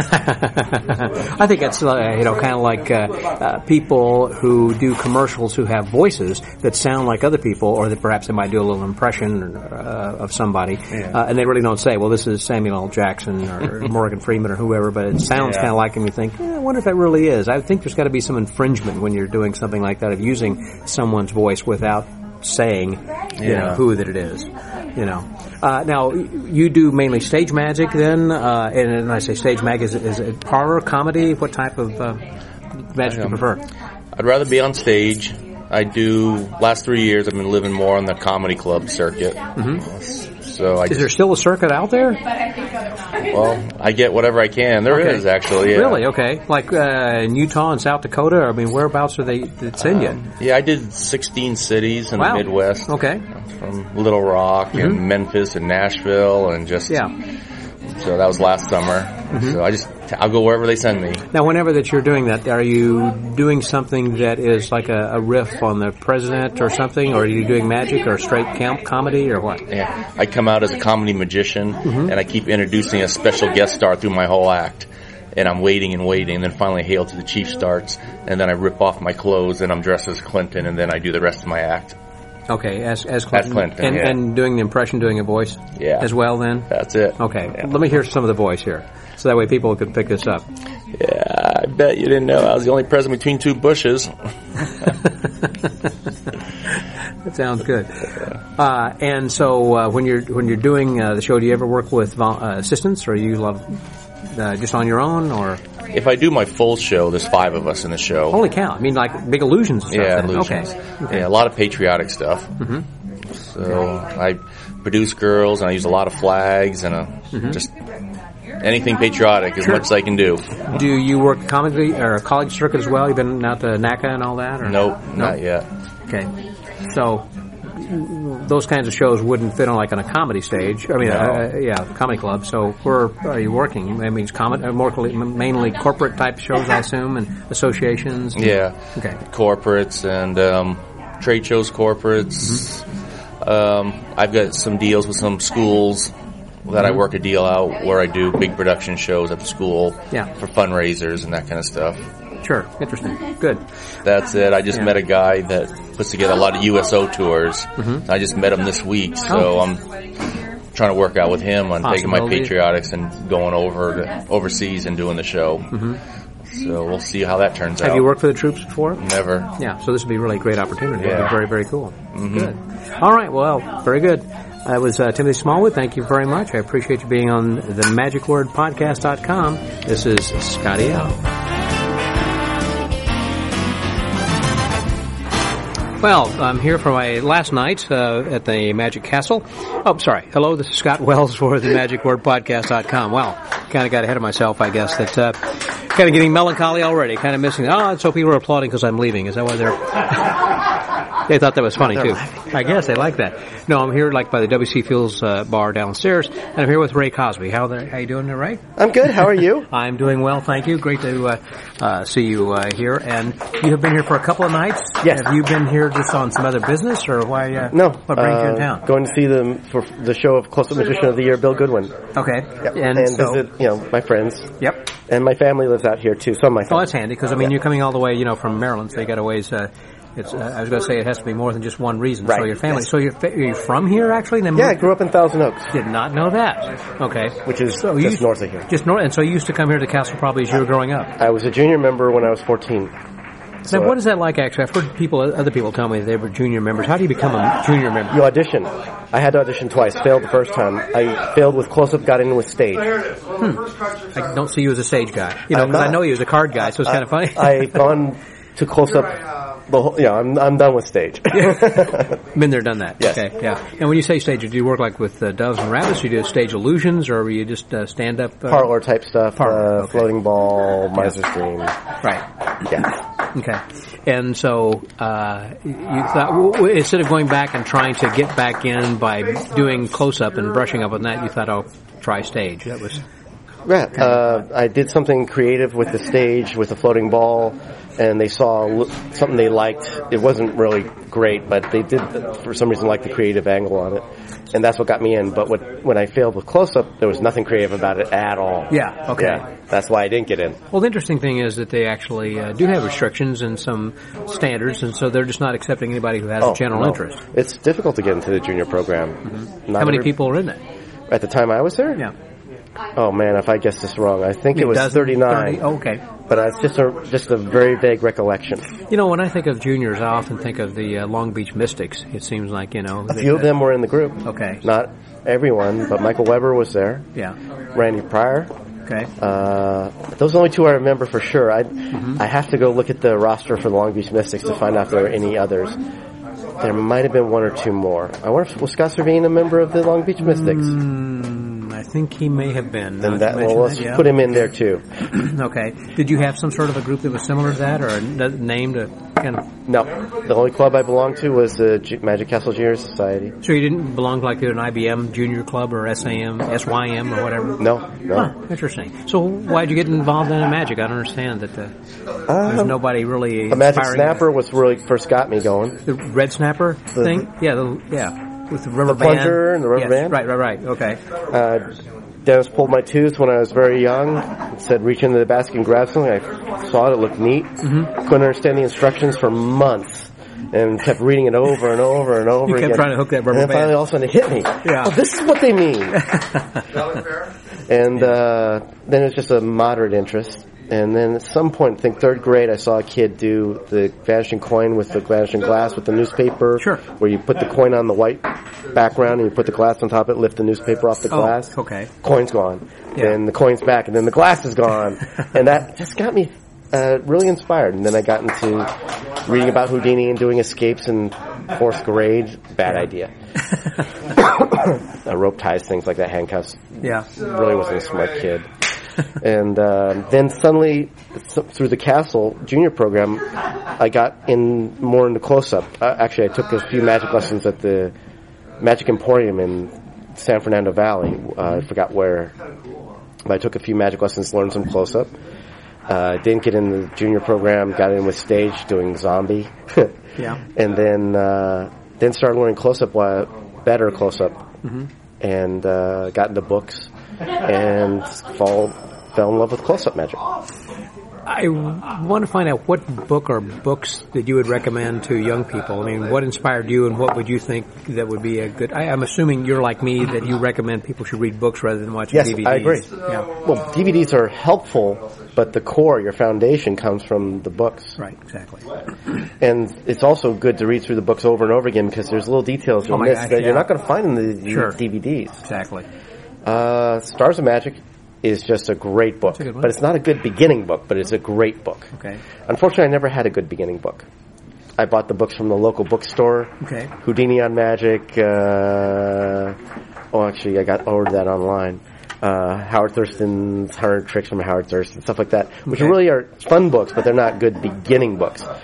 I think it's, uh, you know, kind of like uh, uh, people who do commercials who have voices that sound like other people, or that perhaps they might do a little impression uh, of somebody, yeah. uh, and they really don't say, well, this is Samuel L. Jackson or Morgan Freeman or whoever, but it sounds yeah. kind of like him. You think, eh, I wonder if that really is. I think there's got to be some infringement when you're doing something like that, of using someone's voice without saying, you yeah. know, who that it is. You know. Uh, now, you do mainly stage magic then, uh, and when I say stage magic, is, is it horror, comedy? What type of uh, magic do you prefer? I'd rather be on stage. I do, last three years I've been living more on the comedy club circuit. Mm-hmm. So I is there still a circuit out there? Well, I get whatever I can. There okay. is, actually. Yeah. Really? Okay. Like uh, in Utah and South Dakota? I mean, whereabouts are they that send you? Um, yeah, I did sixteen cities in wow. the Midwest. Okay. From Little Rock mm-hmm. and Memphis and Nashville and just... Yeah. So that was last summer. Mm-hmm. So I just, I'll go wherever they send me. Now, whenever that you're doing that, are you doing something that is like a, a riff on the president or something, or are you doing magic or straight camp comedy or what? Yeah, I come out as a comedy magician, mm-hmm. and I keep introducing a special guest star through my whole act. And I'm waiting and waiting, and then finally Hail to the Chief starts, and then I rip off my clothes, and I'm dressed as Clinton, and then I do the rest of my act. Okay, as as Clinton, as Clinton and, yeah. and doing the impression, doing a voice, yeah, as well. Then that's it. Okay, yeah. Let me hear some of the voice here, so that way people could pick this up. Yeah, I bet you didn't know I was the only president between two bushes. That sounds good. Uh, and so, uh, when you're when you're doing uh, the show, do you ever work with vol- uh, assistants, or you love uh, just on your own, or? If I do my full show, there's five of us in the show. Holy cow. I mean, like big illusions and stuff. Yeah, then. illusions. Okay. okay. Yeah, a lot of patriotic stuff. Mm-hmm. So I produce girls, and I use a lot of flags, and a, mm-hmm. just anything patriotic as sure. much as I can do. Do you work comedy or college circuit as well? You've been out to NACA and all that? Or? Nope, nope, not yet. Okay. So those kinds of shows wouldn't fit on like on a comedy stage. I mean, no. uh, yeah, comedy club. So where are you working? I mean, comedy, more mainly corporate type shows, I assume, and associations. And, yeah. Okay. Corporates and um, trade shows, corporates. Mm-hmm. Um, I've got some deals with some schools that mm-hmm. I work a deal out where I do big production shows at the school yeah. for fundraisers and that kind of stuff. Sure. Interesting. Good. That's it. I just yeah. met a guy that puts together a lot of U S O tours. Mm-hmm. I just met him this week, so oh. I'm trying to work out with him on taking my patriotics and going over to overseas and doing the show. Mm-hmm. So we'll see how that turns Have out. Have you worked for the troops before? Never. Yeah, so this would be a really great opportunity. Yeah. It would be very, very cool. Mm-hmm. Good. All right, well, very good. That was uh, Timothy Smallwood. Thank you very much. I appreciate you being on the magic word podcast dot com. This is Scotty out. Well, I'm here for my last night uh, at the Magic Castle. Oh, sorry. Hello, this is Scott Wells for the magic word podcast dot com. Well, kind of got ahead of myself, I guess. That uh, kind of getting melancholy already. Kind of missing. Oh, so people are applauding because I'm leaving. Is that why they're? They thought that was funny, too. Laughing. I guess they like that. No, I'm here like by the W C Fields uh, bar downstairs, and I'm here with Ray Cosby. How the, how you doing there, Ray? I'm good. How are you? I'm doing well, thank you. Great to uh, uh, see you uh, here. And you have been here for a couple of nights? Yes. Have you been here just on some other business, or why? Uh, No. What brings uh, you in town? Going to see them for the show of Close-Up Magician of the Year, Bill Goodwin. Okay. Yep. And, And, so, visit, you know, my friends. Yep. And my family lives out here, too. Some of my Oh, family. that's handy, because, I mean, Yeah. you're coming all the way, you know, from Maryland, so you got a ways, uh, it's, uh, I was going to say it has to be more than just one reason. Right. So your family, Yes. so you're, fa- are you from here, actually? Then Yeah, I moved- grew up in Thousand Oaks, Did not know that. Okay. which is So you just used- north of here. Just north, and so you used to come here to Castle probably as you were growing up. I was a junior member when I was fourteen. So, Now, what is that like, actually? I've heard people, other people tell me they were junior members. How do you become a junior member? You audition. I had to audition twice. Failed the first time. I failed with close-up, got in with stage. I don't see you as a stage guy. You know, I'm because I not. know you as a card guy, so it's kind of funny. I've gone to close-up the whole, yeah, I'm, I'm done with stage. Been there, done that. Yes. Okay, yeah. And when you say stage, do you work like with uh, doves and rabbits? Do you do stage illusions, or were you just uh, stand up? Uh, Parlor type stuff, Parlor, uh, okay. floating ball, miser stream. Right. Yeah. Okay. And so uh, you thought, w- w- instead of going back and trying to get back in by doing close-up and brushing up on that, you thought, oh, try stage. That was... Yeah, uh, I did something creative with the stage, with the floating ball, and they saw l- something they liked. It wasn't really great, but they did, for some reason, like the creative angle on it. And that's what got me in. But what, when I failed with close-up, there was nothing creative about it at all. Yeah, okay. Yeah, that's why I didn't get in. Well, the interesting thing is that they actually uh, do have restrictions and some standards, and so they're just not accepting anybody who has Oh, a general no. interest. It's difficult to get into the junior program. Mm-hmm. Not How many every- people are in it? At the time I was there? Yeah. Oh man, if I guessed this wrong, I think it was Dozen, thirty-nine. thirty? Oh, okay. But it's just a just a very vague recollection. You know, when I think of juniors, I often think of the uh, Long Beach Mystics. It seems like, you know... A few of them were in the group. Okay. Not everyone, but Michael Weber was there. Yeah. Randy Pryor. Okay. Uh, those are the only two I remember for sure. I Mm-hmm. I have to go look at the roster for the Long Beach Mystics to find out if there are any others. There might have been one or two more. I wonder if was Scott Servine a member of the Long Beach Mystics? Mm, I think he may have been. Then Not that to well, mention let's that, yeah. put him in there too. Okay. Did you have some sort of a group that was similar to that, or a n- name to kind of... No, the only club I belonged to was the G- Magic Castle Junior Society. So you didn't belong like to an I B M junior club or S A M, S Y M or whatever? No, no. Huh, interesting. So why'd you get involved in magic? I don't understand that uh, there's Um, nobody really The Magic inspiring- Snapper was really first got me going. The red snapper thing? Yeah, the, yeah. With the rubber The band. plunger and the rubber Yes, band? Right, right, right. Okay. Uh, Dennis pulled my tooth when I was very young. It said reach into the basket and grab something. I saw it. It looked neat. Mm-hmm. Couldn't understand the instructions for months. And kept reading it over and over and over You kept again. trying to hook that rubber and then finally band. all of a sudden it hit me. Yeah. Oh, this is what they mean. And uh, then it was just a moderate interest. And then at some point, I think third grade, I saw a kid do the vanishing coin with the vanishing glass with the newspaper. Sure. Where you put the coin on the white background and you put the glass on top of it, lift the newspaper off the Oh, glass. okay. Coin's gone. Yeah. Then the coin's back, and then the glass is gone. And that just got me uh, really inspired. And then I got into reading about Houdini and doing escapes in fourth grade. Bad idea. uh, rope ties, things like that, handcuffs. Yeah. Really wasn't a smart kid. And uh, then suddenly, th- through the Castle Junior program, I got in more into close-up. Uh, actually, I took a few magic lessons at the Magic Emporium in San Fernando Valley. Uh, I forgot where. But I took a few magic lessons, learned some close-up. Uh, didn't get in the junior program, got in with stage doing zombie. Yeah. And then uh, then started learning close-up, while, better close-up. Mm-hmm. And uh, got into books and fall, fell in love with close-up magic. I want to find out what book or books that you would recommend to young people. I mean, what inspired you, and what would you think that would be a good... I, I'm assuming you're like me, that you recommend people should read books rather than watch Yes, D V Ds. I agree. Yeah, Well, D V Ds are helpful, but the core, your foundation, comes from the books. right, exactly. And it's also good to read through the books over and over again because there's little details you'll Oh my miss gosh, that yeah. you're not going to find in the Sure. D V Ds. Exactly. Uh, Stars of Magic is just a great book. That's a good one. But it's not a good beginning book, but it's a great book. Okay. Unfortunately, I never had a good beginning book. I bought the books from the local bookstore. Okay. Houdini on Magic. Uh, oh, actually, I got ordered that online. Uh, Howard Thurston's one hundred Tricks from Howard Thurston, stuff like that, which Okay. really are fun books, but they're not good beginning books.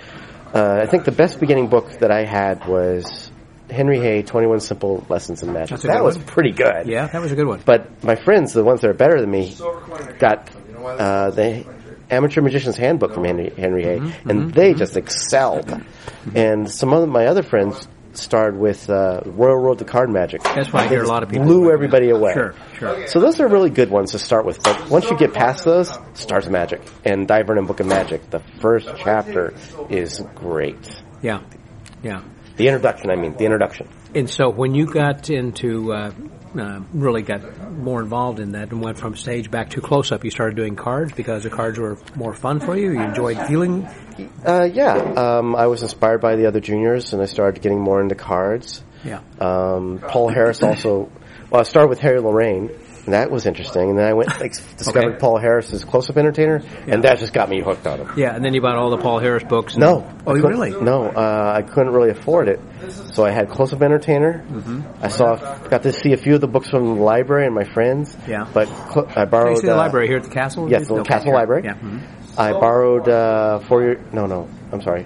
Uh, I think the best beginning book that I had was Henry Hay, twenty-one Simple Lessons in Magic. That's a That good was one. pretty good. Yeah, that was a good one. But my friends, the ones that are better than me, got uh, the Amateur Magician's Handbook from Henry, Henry Hay, Mm-hmm, and mm-hmm, they mm-hmm. just excelled. And some of my other friends started with uh, Royal Road to Card Magic. That's why I hear a lot of people blew everybody away. Sure, sure. So those are really good ones to start with. But once you get past those, Stars of Magic and Divernon Book of Magic. The first chapter is great. Yeah, yeah. The introduction, I mean, the introduction. And so when you got into, uh, uh, really got more involved in that and went from stage back to close-up, you started doing cards because the cards were more fun for you? You enjoyed feeling? Uh, yeah. Um, I was inspired by the other juniors, and I started getting more into cards. Yeah. Um, Paul Harris also, well, I started with Harry Lorraine, and that was interesting. And then I went, like, discovered Okay. Paul Harris's Close-Up Entertainer, Yeah. and that just got me hooked on him. Yeah, and then you bought all the Paul Harris books. And, No. Oh, I you couldn't- really? No, uh, I couldn't really afford it. So I had Close-Up Entertainer. Mm-hmm. I saw, got to see a few of the books from the library and my friends. Yeah. But cl- I Can borrowed... you see the uh, library here at the castle? Yes, the Okay, Castle sure. Library. Yeah. mhm. I borrowed uh, for your... No, no. I'm sorry.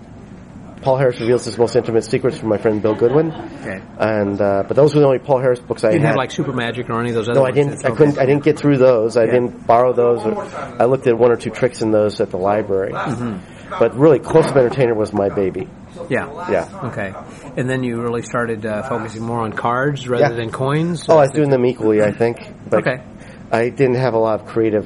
Paul Harris Reveals His Most Intimate Secrets from my friend Bill Goodwin. Okay. And uh, but those were the only Paul Harris books I You didn't had. have like Super Magic or any of those other no, I ones? didn't. I Okay. couldn't. I didn't get through those. I Yeah. didn't borrow those. I looked at one or two tricks in those at the library. Mm-hmm. But really, Close-Up Entertainer was my baby. Yeah. Yeah. Okay. And then you really started uh, focusing more on cards rather Yeah. than coins? Oh, I was doing them equally, I think. But Okay. I didn't have a lot of creative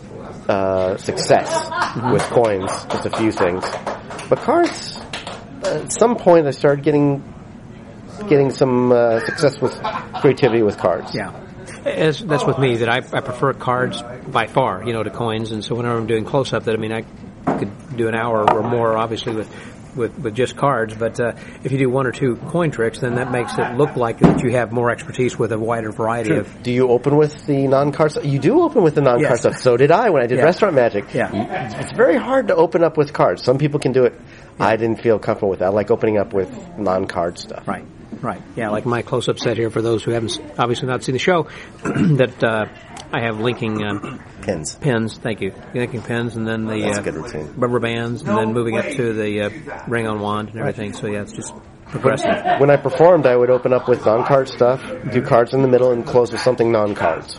uh, success Mm-hmm. with coins. Just a few things. But cards. At some point, I started getting getting some uh, success with creativity with cards. Yeah. As, that's with me, that I, I prefer cards by far, you know, to coins. And so whenever I'm doing close-up, that I mean, I could do an hour or more, obviously, with with, with just cards. But uh, if you do one or two coin tricks, then that makes it look like that you have more expertise with a wider variety True. of... Do you open with the non-card stuff? You do open with the non-card Yes. stuff. So did I when I did Yeah. Restaurant Magic. Yeah. It's very hard to open up with cards. Some people can do it. I didn't feel comfortable with that. I like opening up with non-card stuff. Right, right. Yeah, like my close-up set here, for those who haven't s- obviously not seen the show, that uh, I have linking um, Pins. pins, thank you, linking pins, and then the That's a uh, good routine. rubber bands, and then moving up to the uh, ring on wand and everything. So yeah, it's just progressive. When I performed, I would open up with non-card stuff, do cards in the middle, and close with something non-cards.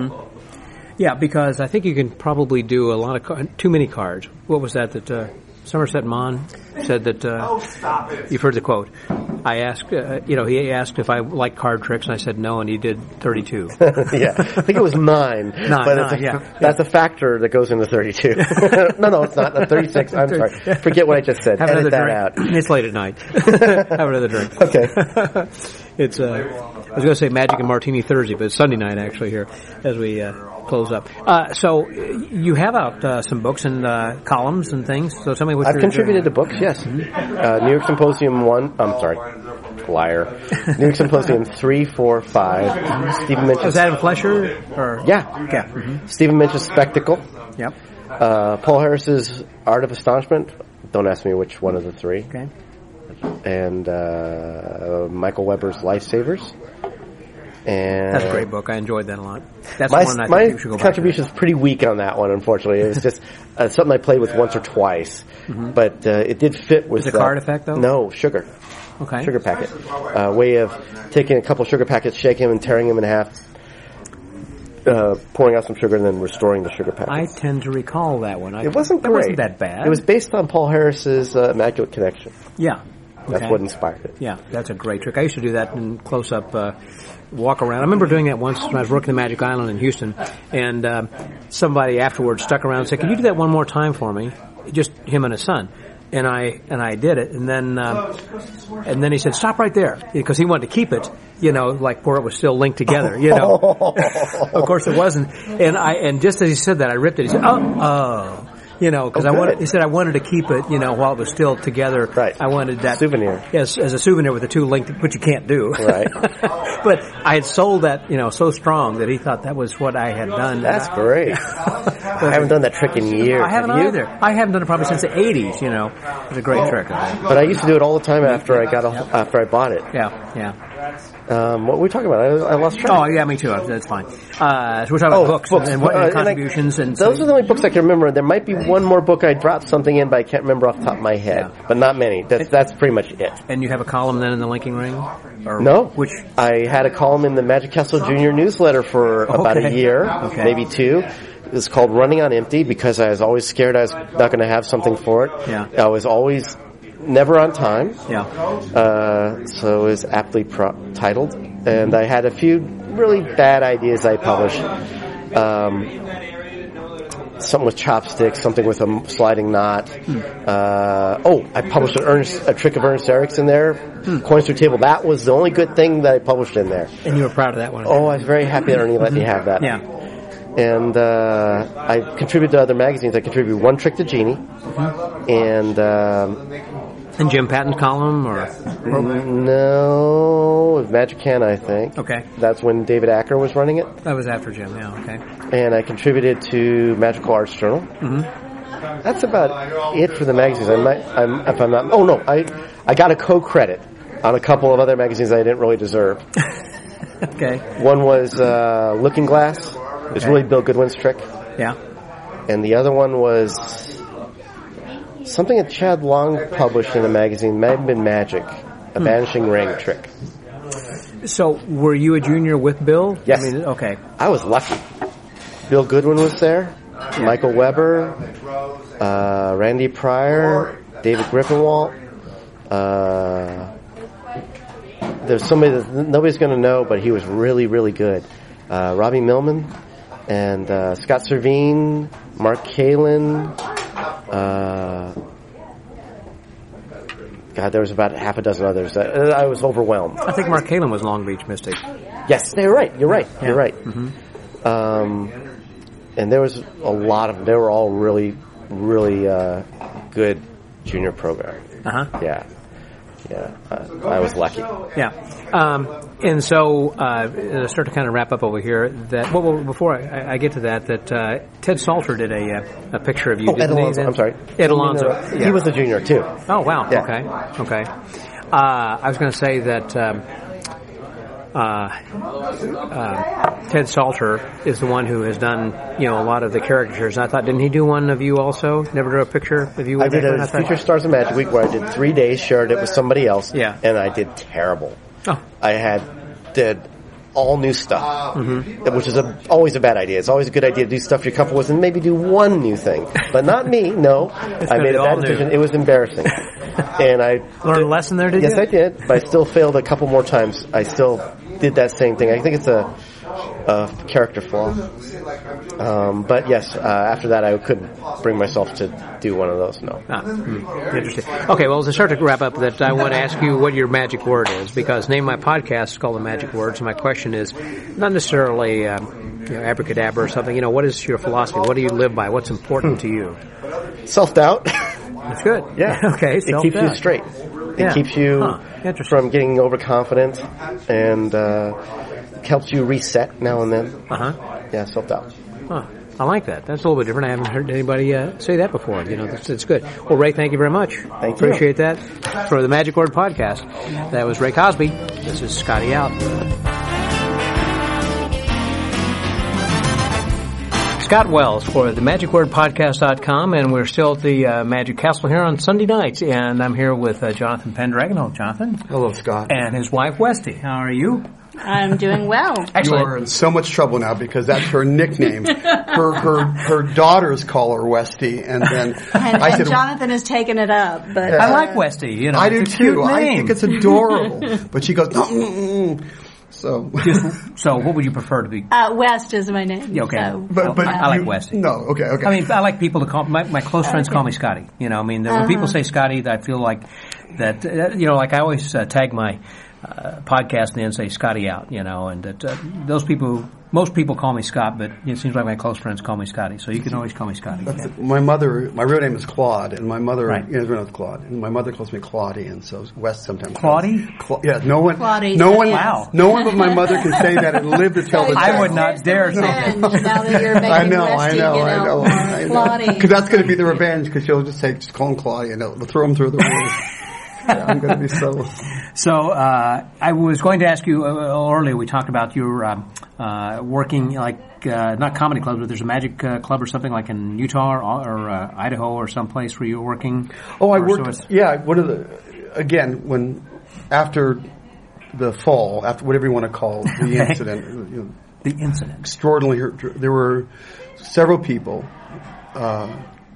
Yeah, because I think you can probably do a lot of car- too many cards. What was that that uh, Somerset Maugham said that? Uh, you've heard the quote. I asked, uh, you know, he asked if I like card tricks, and I said no, and he did thirty-two. Yeah, I think it was nine. Nine, but it's nine, a, yeah. That's a factor that goes into thirty-two. no, no, it's not. thirty-six. I'm sorry. Forget what I just said. Have Edit another that drink. out. It's late at night. Have another drink. Okay. It's uh, I was going to say Magic and Martini Thursday, but it's Sunday night actually here as we uh, close up. Uh, so you have out uh, some books and uh, columns and things. So tell me what I've you're contributed to doing. books, yes. Uh, New York Symposium one, I'm sorry, liar. New York Symposium three, four, five. Stephen Was mentions, Adam Flesher? Or yeah, yeah. Mm-hmm. Stephen mentions Spectacle. Yep. Uh, Paul Harris's Art of Astonishment. Don't ask me which one of the three. Okay. And uh, Michael Weber's Lifesavers. And That's a great book. I enjoyed that a lot. That's My, one I my think you should go back contribution is pretty weak on that one, unfortunately. It was just uh, something I played with once or twice. But uh, it did fit with Is it that. card effect, though? No, sugar. to. Okay. Sugar packet. Uh, way of taking a couple sugar packets, shaking them and tearing them in half, uh, pouring out some sugar, and then restoring the sugar I packets. tend to recall that one. I, It wasn't that great. wasn't that bad. It was based on Paul Harris's uh, Immaculate Connection. Yeah. That's Okay. what inspired it. Yeah, that's a great trick. I used to do that in close-up uh, walk around. I remember doing that once when I was working the Magic Island in Houston, and um, somebody afterwards stuck around and said, "Can you do that one more time for me?" Just him and his son. And I and I did it, and then um, and then he said, "Stop right there," because he wanted to keep it, you know, like where it was still linked together, you know. Of course, it wasn't. And I and just as he said that, I ripped it. He said, "Oh, oh." You know, because Oh, I wanted, good. he said I wanted to keep it, you know, while it was still together. Right. I wanted that Souvenir. Yes, as a souvenir with the two linked, which you can't do. Right. But I had sold that, you know, so strong that he thought that was what I had done. That's great. I haven't done that trick in years. I haven't Have you? either. I haven't done it probably since the eighties. You know, it's a great trick. But I used to do it all the time after I got a, after I bought it. Yeah, yeah. Um, what were we talking about? I, I lost track. Oh, yeah, me too. That's fine. Uh, so we're talking Oh, about books, books. and, what Uh, and and I- contributions. And, Those so, are the only books I can remember. There might be one more book I dropped something in, but I can't remember off the top of my head. Yeah. But not many. That's that's pretty much it. and you have a column then in the Linking Ring? Or No, Which? I had a column in the Magic Castle Junior newsletter for about a Okay. year, Okay. maybe two. It was called Running on Empty because I was always scared I was not going to have something for it. Yeah. I was always never on time. Yeah. Uh, so it was aptly pro- titled. And I had a few really bad ideas I published. Um, something with chopsticks, something with a sliding knot. Uh, oh, I published an Ernest, a trick of Ernest Erikson there. Coins through table. That was the only good thing that I published in there. And you were proud of that one? Oh, I was very happy that Ernie let me have that. Yeah. And uh, I contributed to other magazines. I contributed One Trick to Genie, and um, And Jim Patton's column, or? no, it was Magic Can, I think. Okay. That's when David Acker was running it. That was after Jim, yeah, okay. And I contributed to Magical Arts Journal. Mm-hmm. That's about it for the magazines. I might, I'm, if I'm not. Oh no, I I got a co-credit on a couple of other magazines I didn't really deserve. Okay. One was uh, Looking Glass. It was Okay. really Bill Goodwin's trick. Yeah. And the other one was something that Chad Long published in a magazine, might have been Magic, a Hmm. vanishing ring trick. So, were you a junior with Bill? Yes. I mean, okay. I was lucky. Bill Goodwin was there, Michael Weber, uh, Randy Pryor, David Griffinwalt. Uh, there's somebody that nobody's going to know, but he was really, really good. Uh, Robbie Millman and uh, Scott Servine, Mark Kalin. Uh, God, there was about half a dozen others. I, I was overwhelmed. I think Mark Kalin was Long Beach Mystic. Yes, they're right. You're right. Yeah. You're right. Mm-hmm. Um, and there was a lot of them. They were all really, really uh, good junior programs. Uh-huh. Yeah. Yeah. Uh, I was lucky. Yeah. Um, and so, uh, to start to kind of wrap up over here, that, well, well before I, I get to that, that uh, Ted Salter did a, uh, a picture of you, Oh, Ed didn't Alonso. he? I'm sorry. Ed Alonso. Yeah. Yeah. He was a junior, too. Oh, wow. Yeah. Okay. Okay. Uh, I was going to say that um, uh, uh, Ted Salter is the one who has done, you know, a lot of the caricatures. And I thought, didn't he do one of you also? Never drew a picture of you? I did Nick? a I thought- Future Stars of Magic Week where I did three days, shared it with somebody else, Yeah. and I did terrible. Oh. I had did all new stuff, Mm-hmm. which is a, always a bad idea. It's always a good idea to do stuff your couple with and maybe do one new thing. But not me, no. I gonna made be a all bad decision. new. It was embarrassing. And I Learned a lesson there, did yes, you? I did, but I still failed a couple more times. I still did that same thing. I think it's a, a character flaw. Um, but yes, uh, after that I couldn't bring myself to do one of those, no. Ah, hmm, interesting. Okay, well, to start to wrap up, that I want to ask you what your magic word is, because name my podcast is called The Magic Word, so my question is not necessarily um, you know, abracadabra or something. You know, what is your philosophy? What do you live by? What's important to you? Self-doubt. That's good. Yeah. Okay, It keeps you self-doubt. straight. It Yeah. keeps you Huh. Interesting. from getting overconfident and uh, helps you reset now and then. Uh-huh. Yeah, self-doubt. Huh. I like that. That's a little bit different. I haven't heard anybody uh, say that before. You know, that's, that's good. Well, Ray, thank you very much. Thank you. Appreciate that. For the Magic Word Podcast, that was Ray Cosby. This is Scotty out. Scott Wells for the magic word podcast dot com, and we're still at the uh, Magic Castle here on Sunday nights, and I'm here with uh, Jonathan Pendragon. Hello, Jonathan. Hello, Scott. And his wife, Westy. How are you? I'm doing well. You are in so much trouble now because that's her nickname. her her her daughters call her Westy, and then And, I and said, Jonathan has taken it up, but I uh, like Westy. You know, I do it's a cute too. I name. think it's adorable. But she goes, no, mm, mm. So, So, what would you prefer to be? uh, West is my name. Yeah, okay. So, but but I like you- Westy. No, okay, okay. I mean, I like people to call my my close friends call me Scotty. You know, I mean, when people say Scotty, I feel like that. Uh, you know, like I always uh, tag my uh, podcast and then say Scotty out. You know, and that uh, those people, most people call me Scott, but it seems like my close friends call me Scotty. So you can always call me Scotty. That's it. My mother, my real name is Claude, and my mother, Right. you know, her name is Claude, and my mother calls me Claudie, and so West sometimes. Claudie? Cla- yeah, no one, Claudie, no one, wow. no one but my mother can say that and live to tell the I tale. would not dare say that. Revenge, now that you're making I know, I Westy, know, you I know, I know. Claudie. Because that's going to be the revenge. Because she'll just say, just call him Claudia, and it'll throw him through the roof. Yeah, I'm going to be subtle. So uh, I was going to ask you uh, earlier. We talked about your um, uh, working like uh, not comedy clubs, but there's a magic uh, club or something like in Utah or, or uh, Idaho or someplace where you were working. Oh, I or worked. So yeah, one of the again when after the fall, after whatever you want to call the incident, you know, the incident. Extraordinarily, there were several people uh,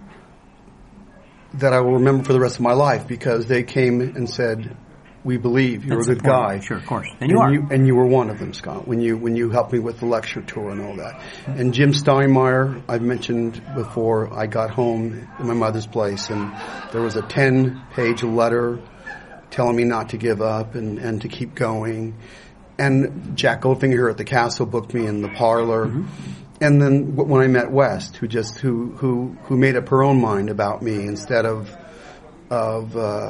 that I will remember for the rest of my life because they came and said, "We believe you're That's a good important. guy." Sure, of course, and, and you are. You, and you were one of them, Scott. When you when you helped me with the lecture tour and all that. And Jim Steinmeier, I've mentioned before. I got home in my mother's place, and there was a ten-page letter telling me not to give up and, and to keep going. And Jack Goldfinger here at the Castle booked me in the parlor. Mm-hmm. And then when I met West, who just who who who made up her own mind about me instead of of uh,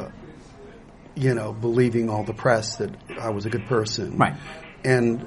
you know believing all the press that I was a good person. Right. And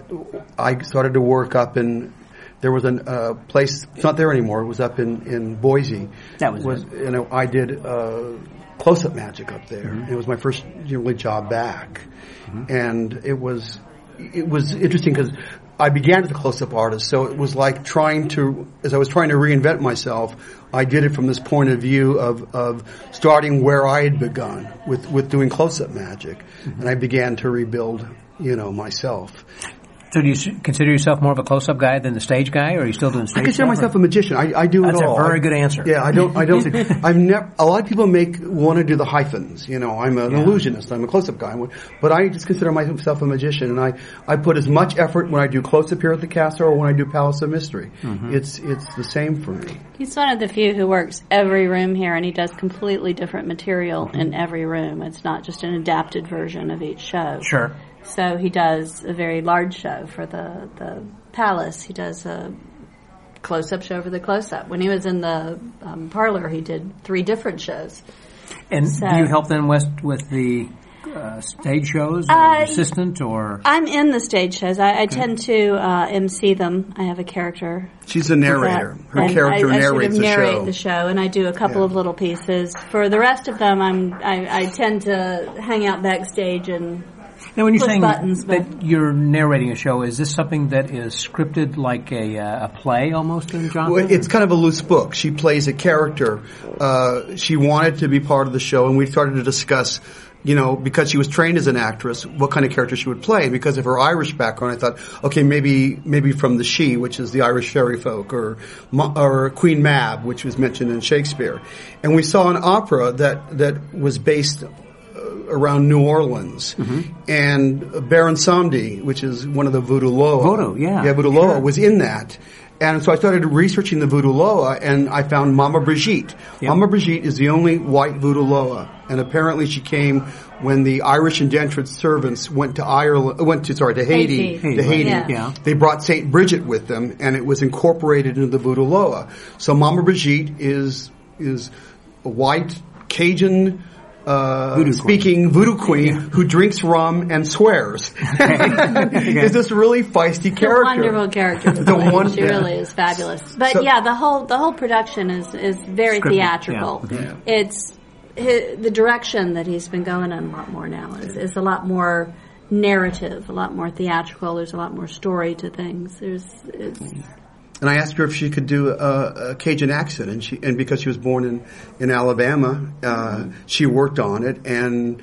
I started to work up in. There was a uh, place. It's not there anymore. It was up in in Boise. That was, was you know I did uh, close-up magic up there. Mm-hmm. It was my first really job back, mm-hmm. and it was it was interesting because I began as a close-up artist, so it was like trying to, as I was trying to reinvent myself, I did it from this point of view of, of starting where I had begun with, with doing close-up magic, mm-hmm. and I began to rebuild, you know, myself. So do you consider yourself more of a close-up guy than the stage guy, or are you still doing stage? I consider stuff, myself or? a magician. I, I do That's it all. That's a very I, good answer. Yeah, I don't. I don't. I've never. A lot of people make want to do the hyphens. You know, I'm an yeah. illusionist. I'm a close-up guy, but I just consider myself a magician, and I, I put as much effort when I do close-up here at the Castle or when I do Palace of Mystery. Mm-hmm. It's it's the same for me. He's one of the few who works every room here, and he does completely different material mm-hmm. in every room. It's not just an adapted version of each show. Sure. So he does a very large show for the, the Palace. He does a close-up show for the close-up. When he was in the um, parlor, he did three different shows. And so, do you help then, West, with the uh, stage shows, or uh, assistant, or? I'm in the stage shows. I, I okay. tend to uh, M C them. I have a character. She's a narrator. Her and character I, I narrates sort of the narrate show. the show, and I do a couple yeah. of little pieces. For the rest of them, I'm I, I tend to hang out backstage and. Now, when you're Push saying buttons, that you're narrating a show, is this something that is scripted like a, uh, a play almost, in Jonathan? Well, it's kind of a loose book. She plays a character. Uh, she wanted to be part of the show, and we started to discuss, you know, because she was trained as an actress, what kind of character she would play. Because of her Irish background, I thought, okay, maybe maybe from the She, which is the Irish fairy folk, or or Queen Mab, which was mentioned in Shakespeare. And we saw an opera that that was based around New Orleans, mm-hmm. and Baron Samedi, which is one of the Voodoo Loa. Voodoo, yeah. Yeah, Voodoo Loa sure. was in that. And so I started researching the Voodoo Loa, and I found Mama Brigitte. Yep. Mama Brigitte is the only white Voodoo Loa, and apparently she came when the Irish indentured servants went to Ireland, went to, sorry, to Haiti. Haiti. To Haiti. Yeah. Yeah. They brought Saint Bridget with them, and it was incorporated into the Voodoo Loa. So Mama Brigitte is, is a white Cajun, Uh, voodoo speaking queen. voodoo queen who drinks rum and swears. Okay. Is this really feisty character? A wonderful character. The one, she yeah. really is fabulous. But So, yeah, the whole the whole production is is very Scripted, theatrical. yeah. Yeah. It's his, the direction that he's been going in a lot more now is, is a lot more narrative, a lot more theatrical. There's a lot more story to things. There's it's, And I asked her if she could do a, a Cajun accent, and she, and because she was born in in Alabama, uh, she worked on it, and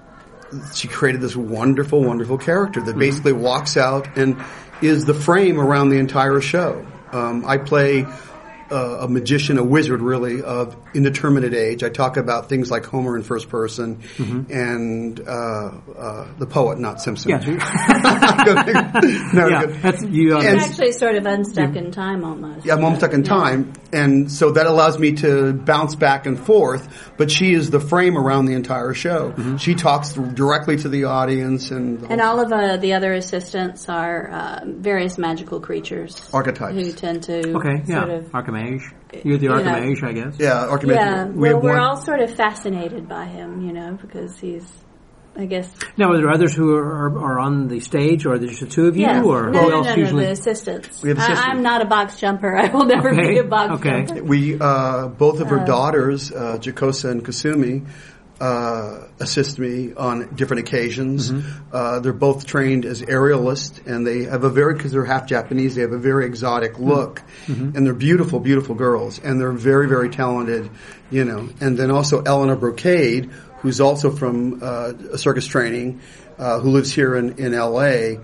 she created this wonderful, wonderful character that mm-hmm. basically walks out and is the frame around the entire show. Um, I play uh, a magician, a wizard, really, of indeterminate age. I talk about things like Homer in first person, mm-hmm. and uh, uh, the poet, not Simpson. Yeah, no, yeah that's, you, uh, it's and, actually sort of unstuck in time almost. Yeah, I'm almost stuck in Yeah. time, and so that allows me to bounce back and forth. But she is the frame around the entire show. Mm-hmm. She talks directly to the audience, and the And all of uh, the other assistants are uh, various magical creatures. Archetypes. Who tend to okay, yeah, sort of... Archimage. You're the you know, Archimage, I guess. yeah, Archimage. Yeah, we well, have we're one. all sort of fascinated by him, you know, because he's, I guess... Now, are there others who are, are, are on the stage, or are there just the two of you, Yeah. or no, who no, else no, usually? no, the assistants. We have assistants. I, I'm not a box jumper. I will never Okay, be a box okay. jumper. We uh, both of her Uh, daughters, uh, Jacosa and Kasumi, uh, assist me on different occasions. Mm-hmm. Uh, they're both trained as aerialists, and they have a very, because they're half Japanese, they have a very exotic look, mm-hmm. and they're beautiful, beautiful girls, and they're very, very talented, you know. And then also Eleanor Brocade, who's also from uh, circus training, uh, who lives here in, in L A.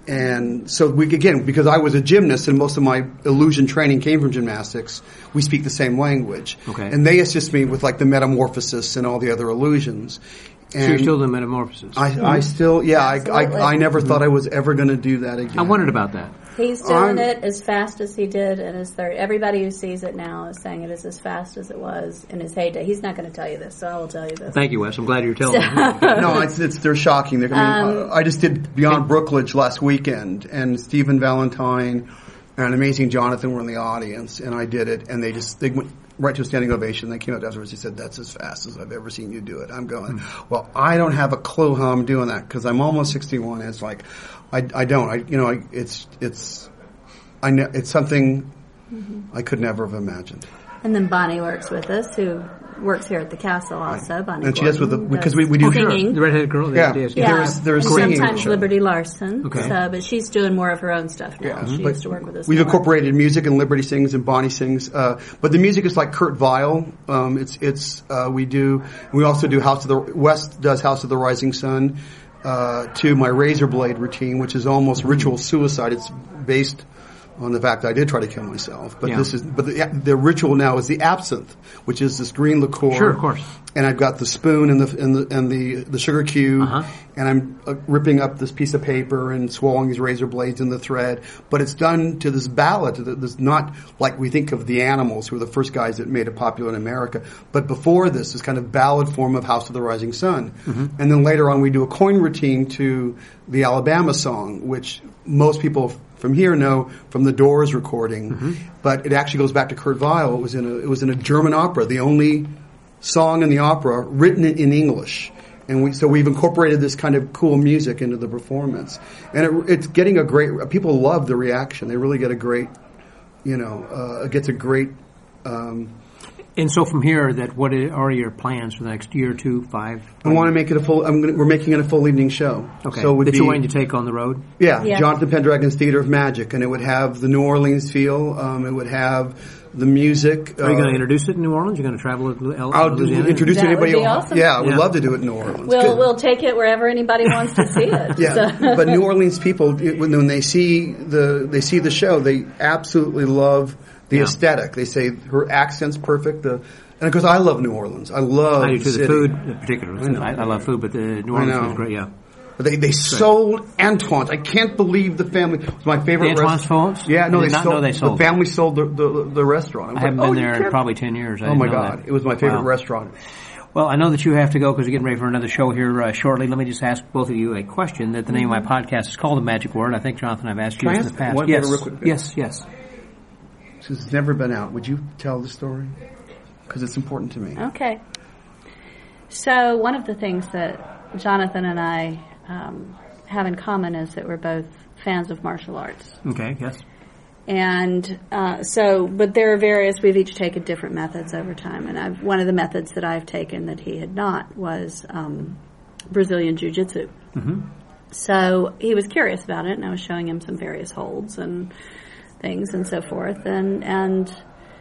And so we, again, because I was a gymnast and most of my illusion training came from gymnastics, we speak the same language. Okay. And they assist me with like the metamorphosis and all the other illusions. And so you're still doing metamorphosis? I, I still, yeah, I, I, I never mm-hmm. thought I was ever going to do that again. I wondered about that. He's doing I'm, it as fast as he did in his third. Everybody who sees it now is saying it is as fast as it was in his heyday. He's not going to tell you this, so I will tell you this. Thank you, Wes. I'm glad you're telling me. No, it's, it's they're shocking. They're, I, mean, um, I just did Beyond Brookledge last weekend, and Stephen Valentine and Amazing Jonathan were in the audience, and I did it, and they just they went right to a standing ovation. They came out afterwards. He said, "That's as fast as I've ever seen you do it." I'm going, well, I don't have a clue how I'm doing that because I'm almost sixty-one. And it's like, I, I don't. I you know, I, it's it's. I know it's something mm-hmm. I could never have imagined. And then Bonnie works with us, who works here at the castle also. Right. Bonnie and she Gordon does with the because we, we do singing. The redheaded girl. Yeah, yeah. yeah. There's there's and singing. Sometimes Liberty Larson. Okay. So, but she's doing more of her own stuff now. Yeah. She But used to work with us. We've more. incorporated music, and Liberty sings, and Bonnie sings. Uh, but the music is like Kurt Weill. Um, it's it's uh, we do. We also do House of the West does House of the Rising Sun. Uh, to my razor blade routine, which is almost ritual suicide. It's based on the fact that I did try to kill myself, but yeah. this is, but the, the ritual now is the absinthe, which is this green liqueur. Sure, of course. And I've got the spoon and the and the and the, the sugar cube, uh-huh. and I'm uh, ripping up this piece of paper and swallowing these razor blades in the thread. But it's done to this ballad, to this not like we think of the Animals, who were the first guys that made it popular in America. But before this, this kind of ballad form of House of the Rising Sun. Mm-hmm. And then later on, we do a coin routine to the Alabama song, which most people from here know from the Doors recording, mm-hmm. but it actually goes back to Kurt Weill. It was in a it was in a German opera, the only song in the opera written in English, and we so we've incorporated this kind of cool music into the performance, and it, it's getting a great. People love the reaction; they really get a great, you know, uh, it gets a great. Um, And so from here, that what are your plans for the next year, two, five? I want to make it a full. I'm gonna, we're making it a full evening show. Okay. So it would that be, you're wanting to take on the road? Yeah, yeah. Jonathan Pendragon's Theater of Magic, and it would have the New Orleans feel. Um, it would have the music. Are you uh, going to introduce it in New Orleans? You're going to travel to El- I'll Louisiana? introduce That anybody. would be else. awesome. Yeah, I would Yeah. love to do it in New Orleans. We'll Good. we'll take it wherever anybody wants to see it. Yeah, So. but New Orleans people, when, when they see the they see the show, they absolutely love the Yeah. aesthetic. They say her accent's perfect. The and because I love New Orleans, I love I do the too. The city. food, in particular. I, I love food, but the New Orleans know. food is great, yeah. But they they sold Antoine's. I can't believe the family. It was my favorite. The Antoine's rest- Phones? Yeah, no, I they did not sold. know they sold The family sold the the, the restaurant. I haven't like, been oh, you there in can't- probably ten years. I Oh my didn't know God, that. it was my favorite Wow. restaurant. Well, I know that you have to go because you're getting ready for another show here uh, shortly. Let me just ask both of you a question. That the name of my podcast is called The Magic Word. I think, Jonathan, I've asked you Can I this in ask the past. one yes, real quick bit? yes, yes. Since it's never been out, would you tell the story? Because it's important to me. Okay. So one of the things that Jonathan and I um, have in common is that we're both fans of martial arts. Okay, yes. And uh, so, but there are various, we've each taken different methods over time. And I've, one of the methods that I've taken that he had not was um, Brazilian Jiu-Jitsu. Mm-hmm. So he was curious about it, and I was showing him some various holds and things and so forth. And, and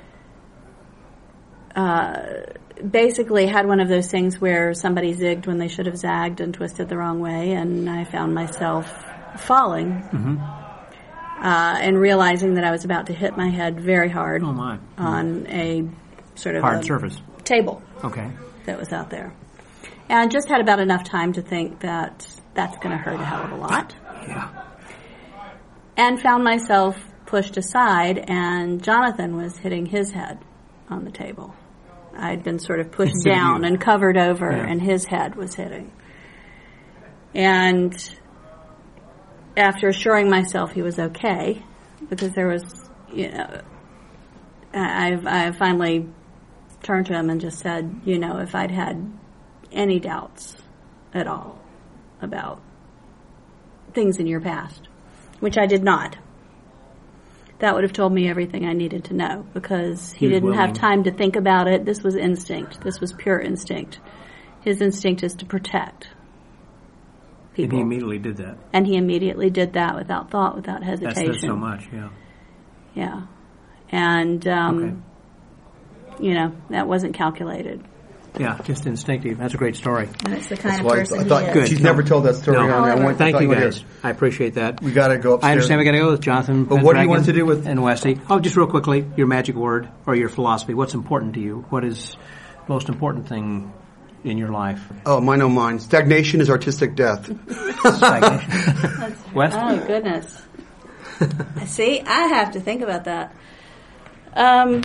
uh, basically had one of those things where somebody zigged when they should have zagged and twisted the wrong way, and I found myself falling. Mm-hmm. Uh, and realizing that I was about to hit my head very hard Oh my. on a sort of Hard a surface. table Okay. that was out there. And I just had about enough time to think that that's going to hurt a hell of a lot. Yeah. And found myself pushed aside, and Jonathan was hitting his head on the table. I'd been sort of pushed Instead of down you. and covered over, Yeah. and his head was hitting. And after assuring myself he was okay, because there was, you know, I've, I finally turned to him and just said, you know, if I'd had any doubts at all about things in your past, which I did not, that would have told me everything I needed to know, because he, He was didn't willing. have time to think about it. This was instinct. This was pure instinct. his instinct is to protect people. And he immediately did that. And he immediately did that without thought, without hesitation. That says so much, yeah. Yeah. And, um, okay. you know, that wasn't calculated. Yeah, just instinctive. That's a great story. And it's the kind That's of why person I thought, he is. Good. She's No. never told that story No. on there. I However, want- I Thank thought you, would hear guys. it. I appreciate that. We got to go upstairs. I understand we got to go with Jonathan. But what do you want Pendragon to do with- and Westy? Oh, just real quickly, your magic word or your philosophy. What's important to you? What is the most important thing in your life? Oh, mine, oh, mine. Stagnation is artistic death. Stagnation. West? Oh, goodness. See, I have to think about that. Um,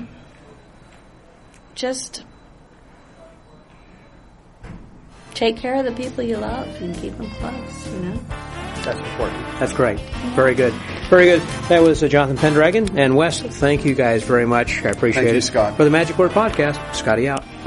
just take care of the people you love and keep them close, you know? That's important. That's great. Very good. Very good. That was uh, Jonathan Pendragon. And Wes, thank you guys very much. I appreciate Thank you, it. Scott. For the Magic Word Podcast, Scotty out.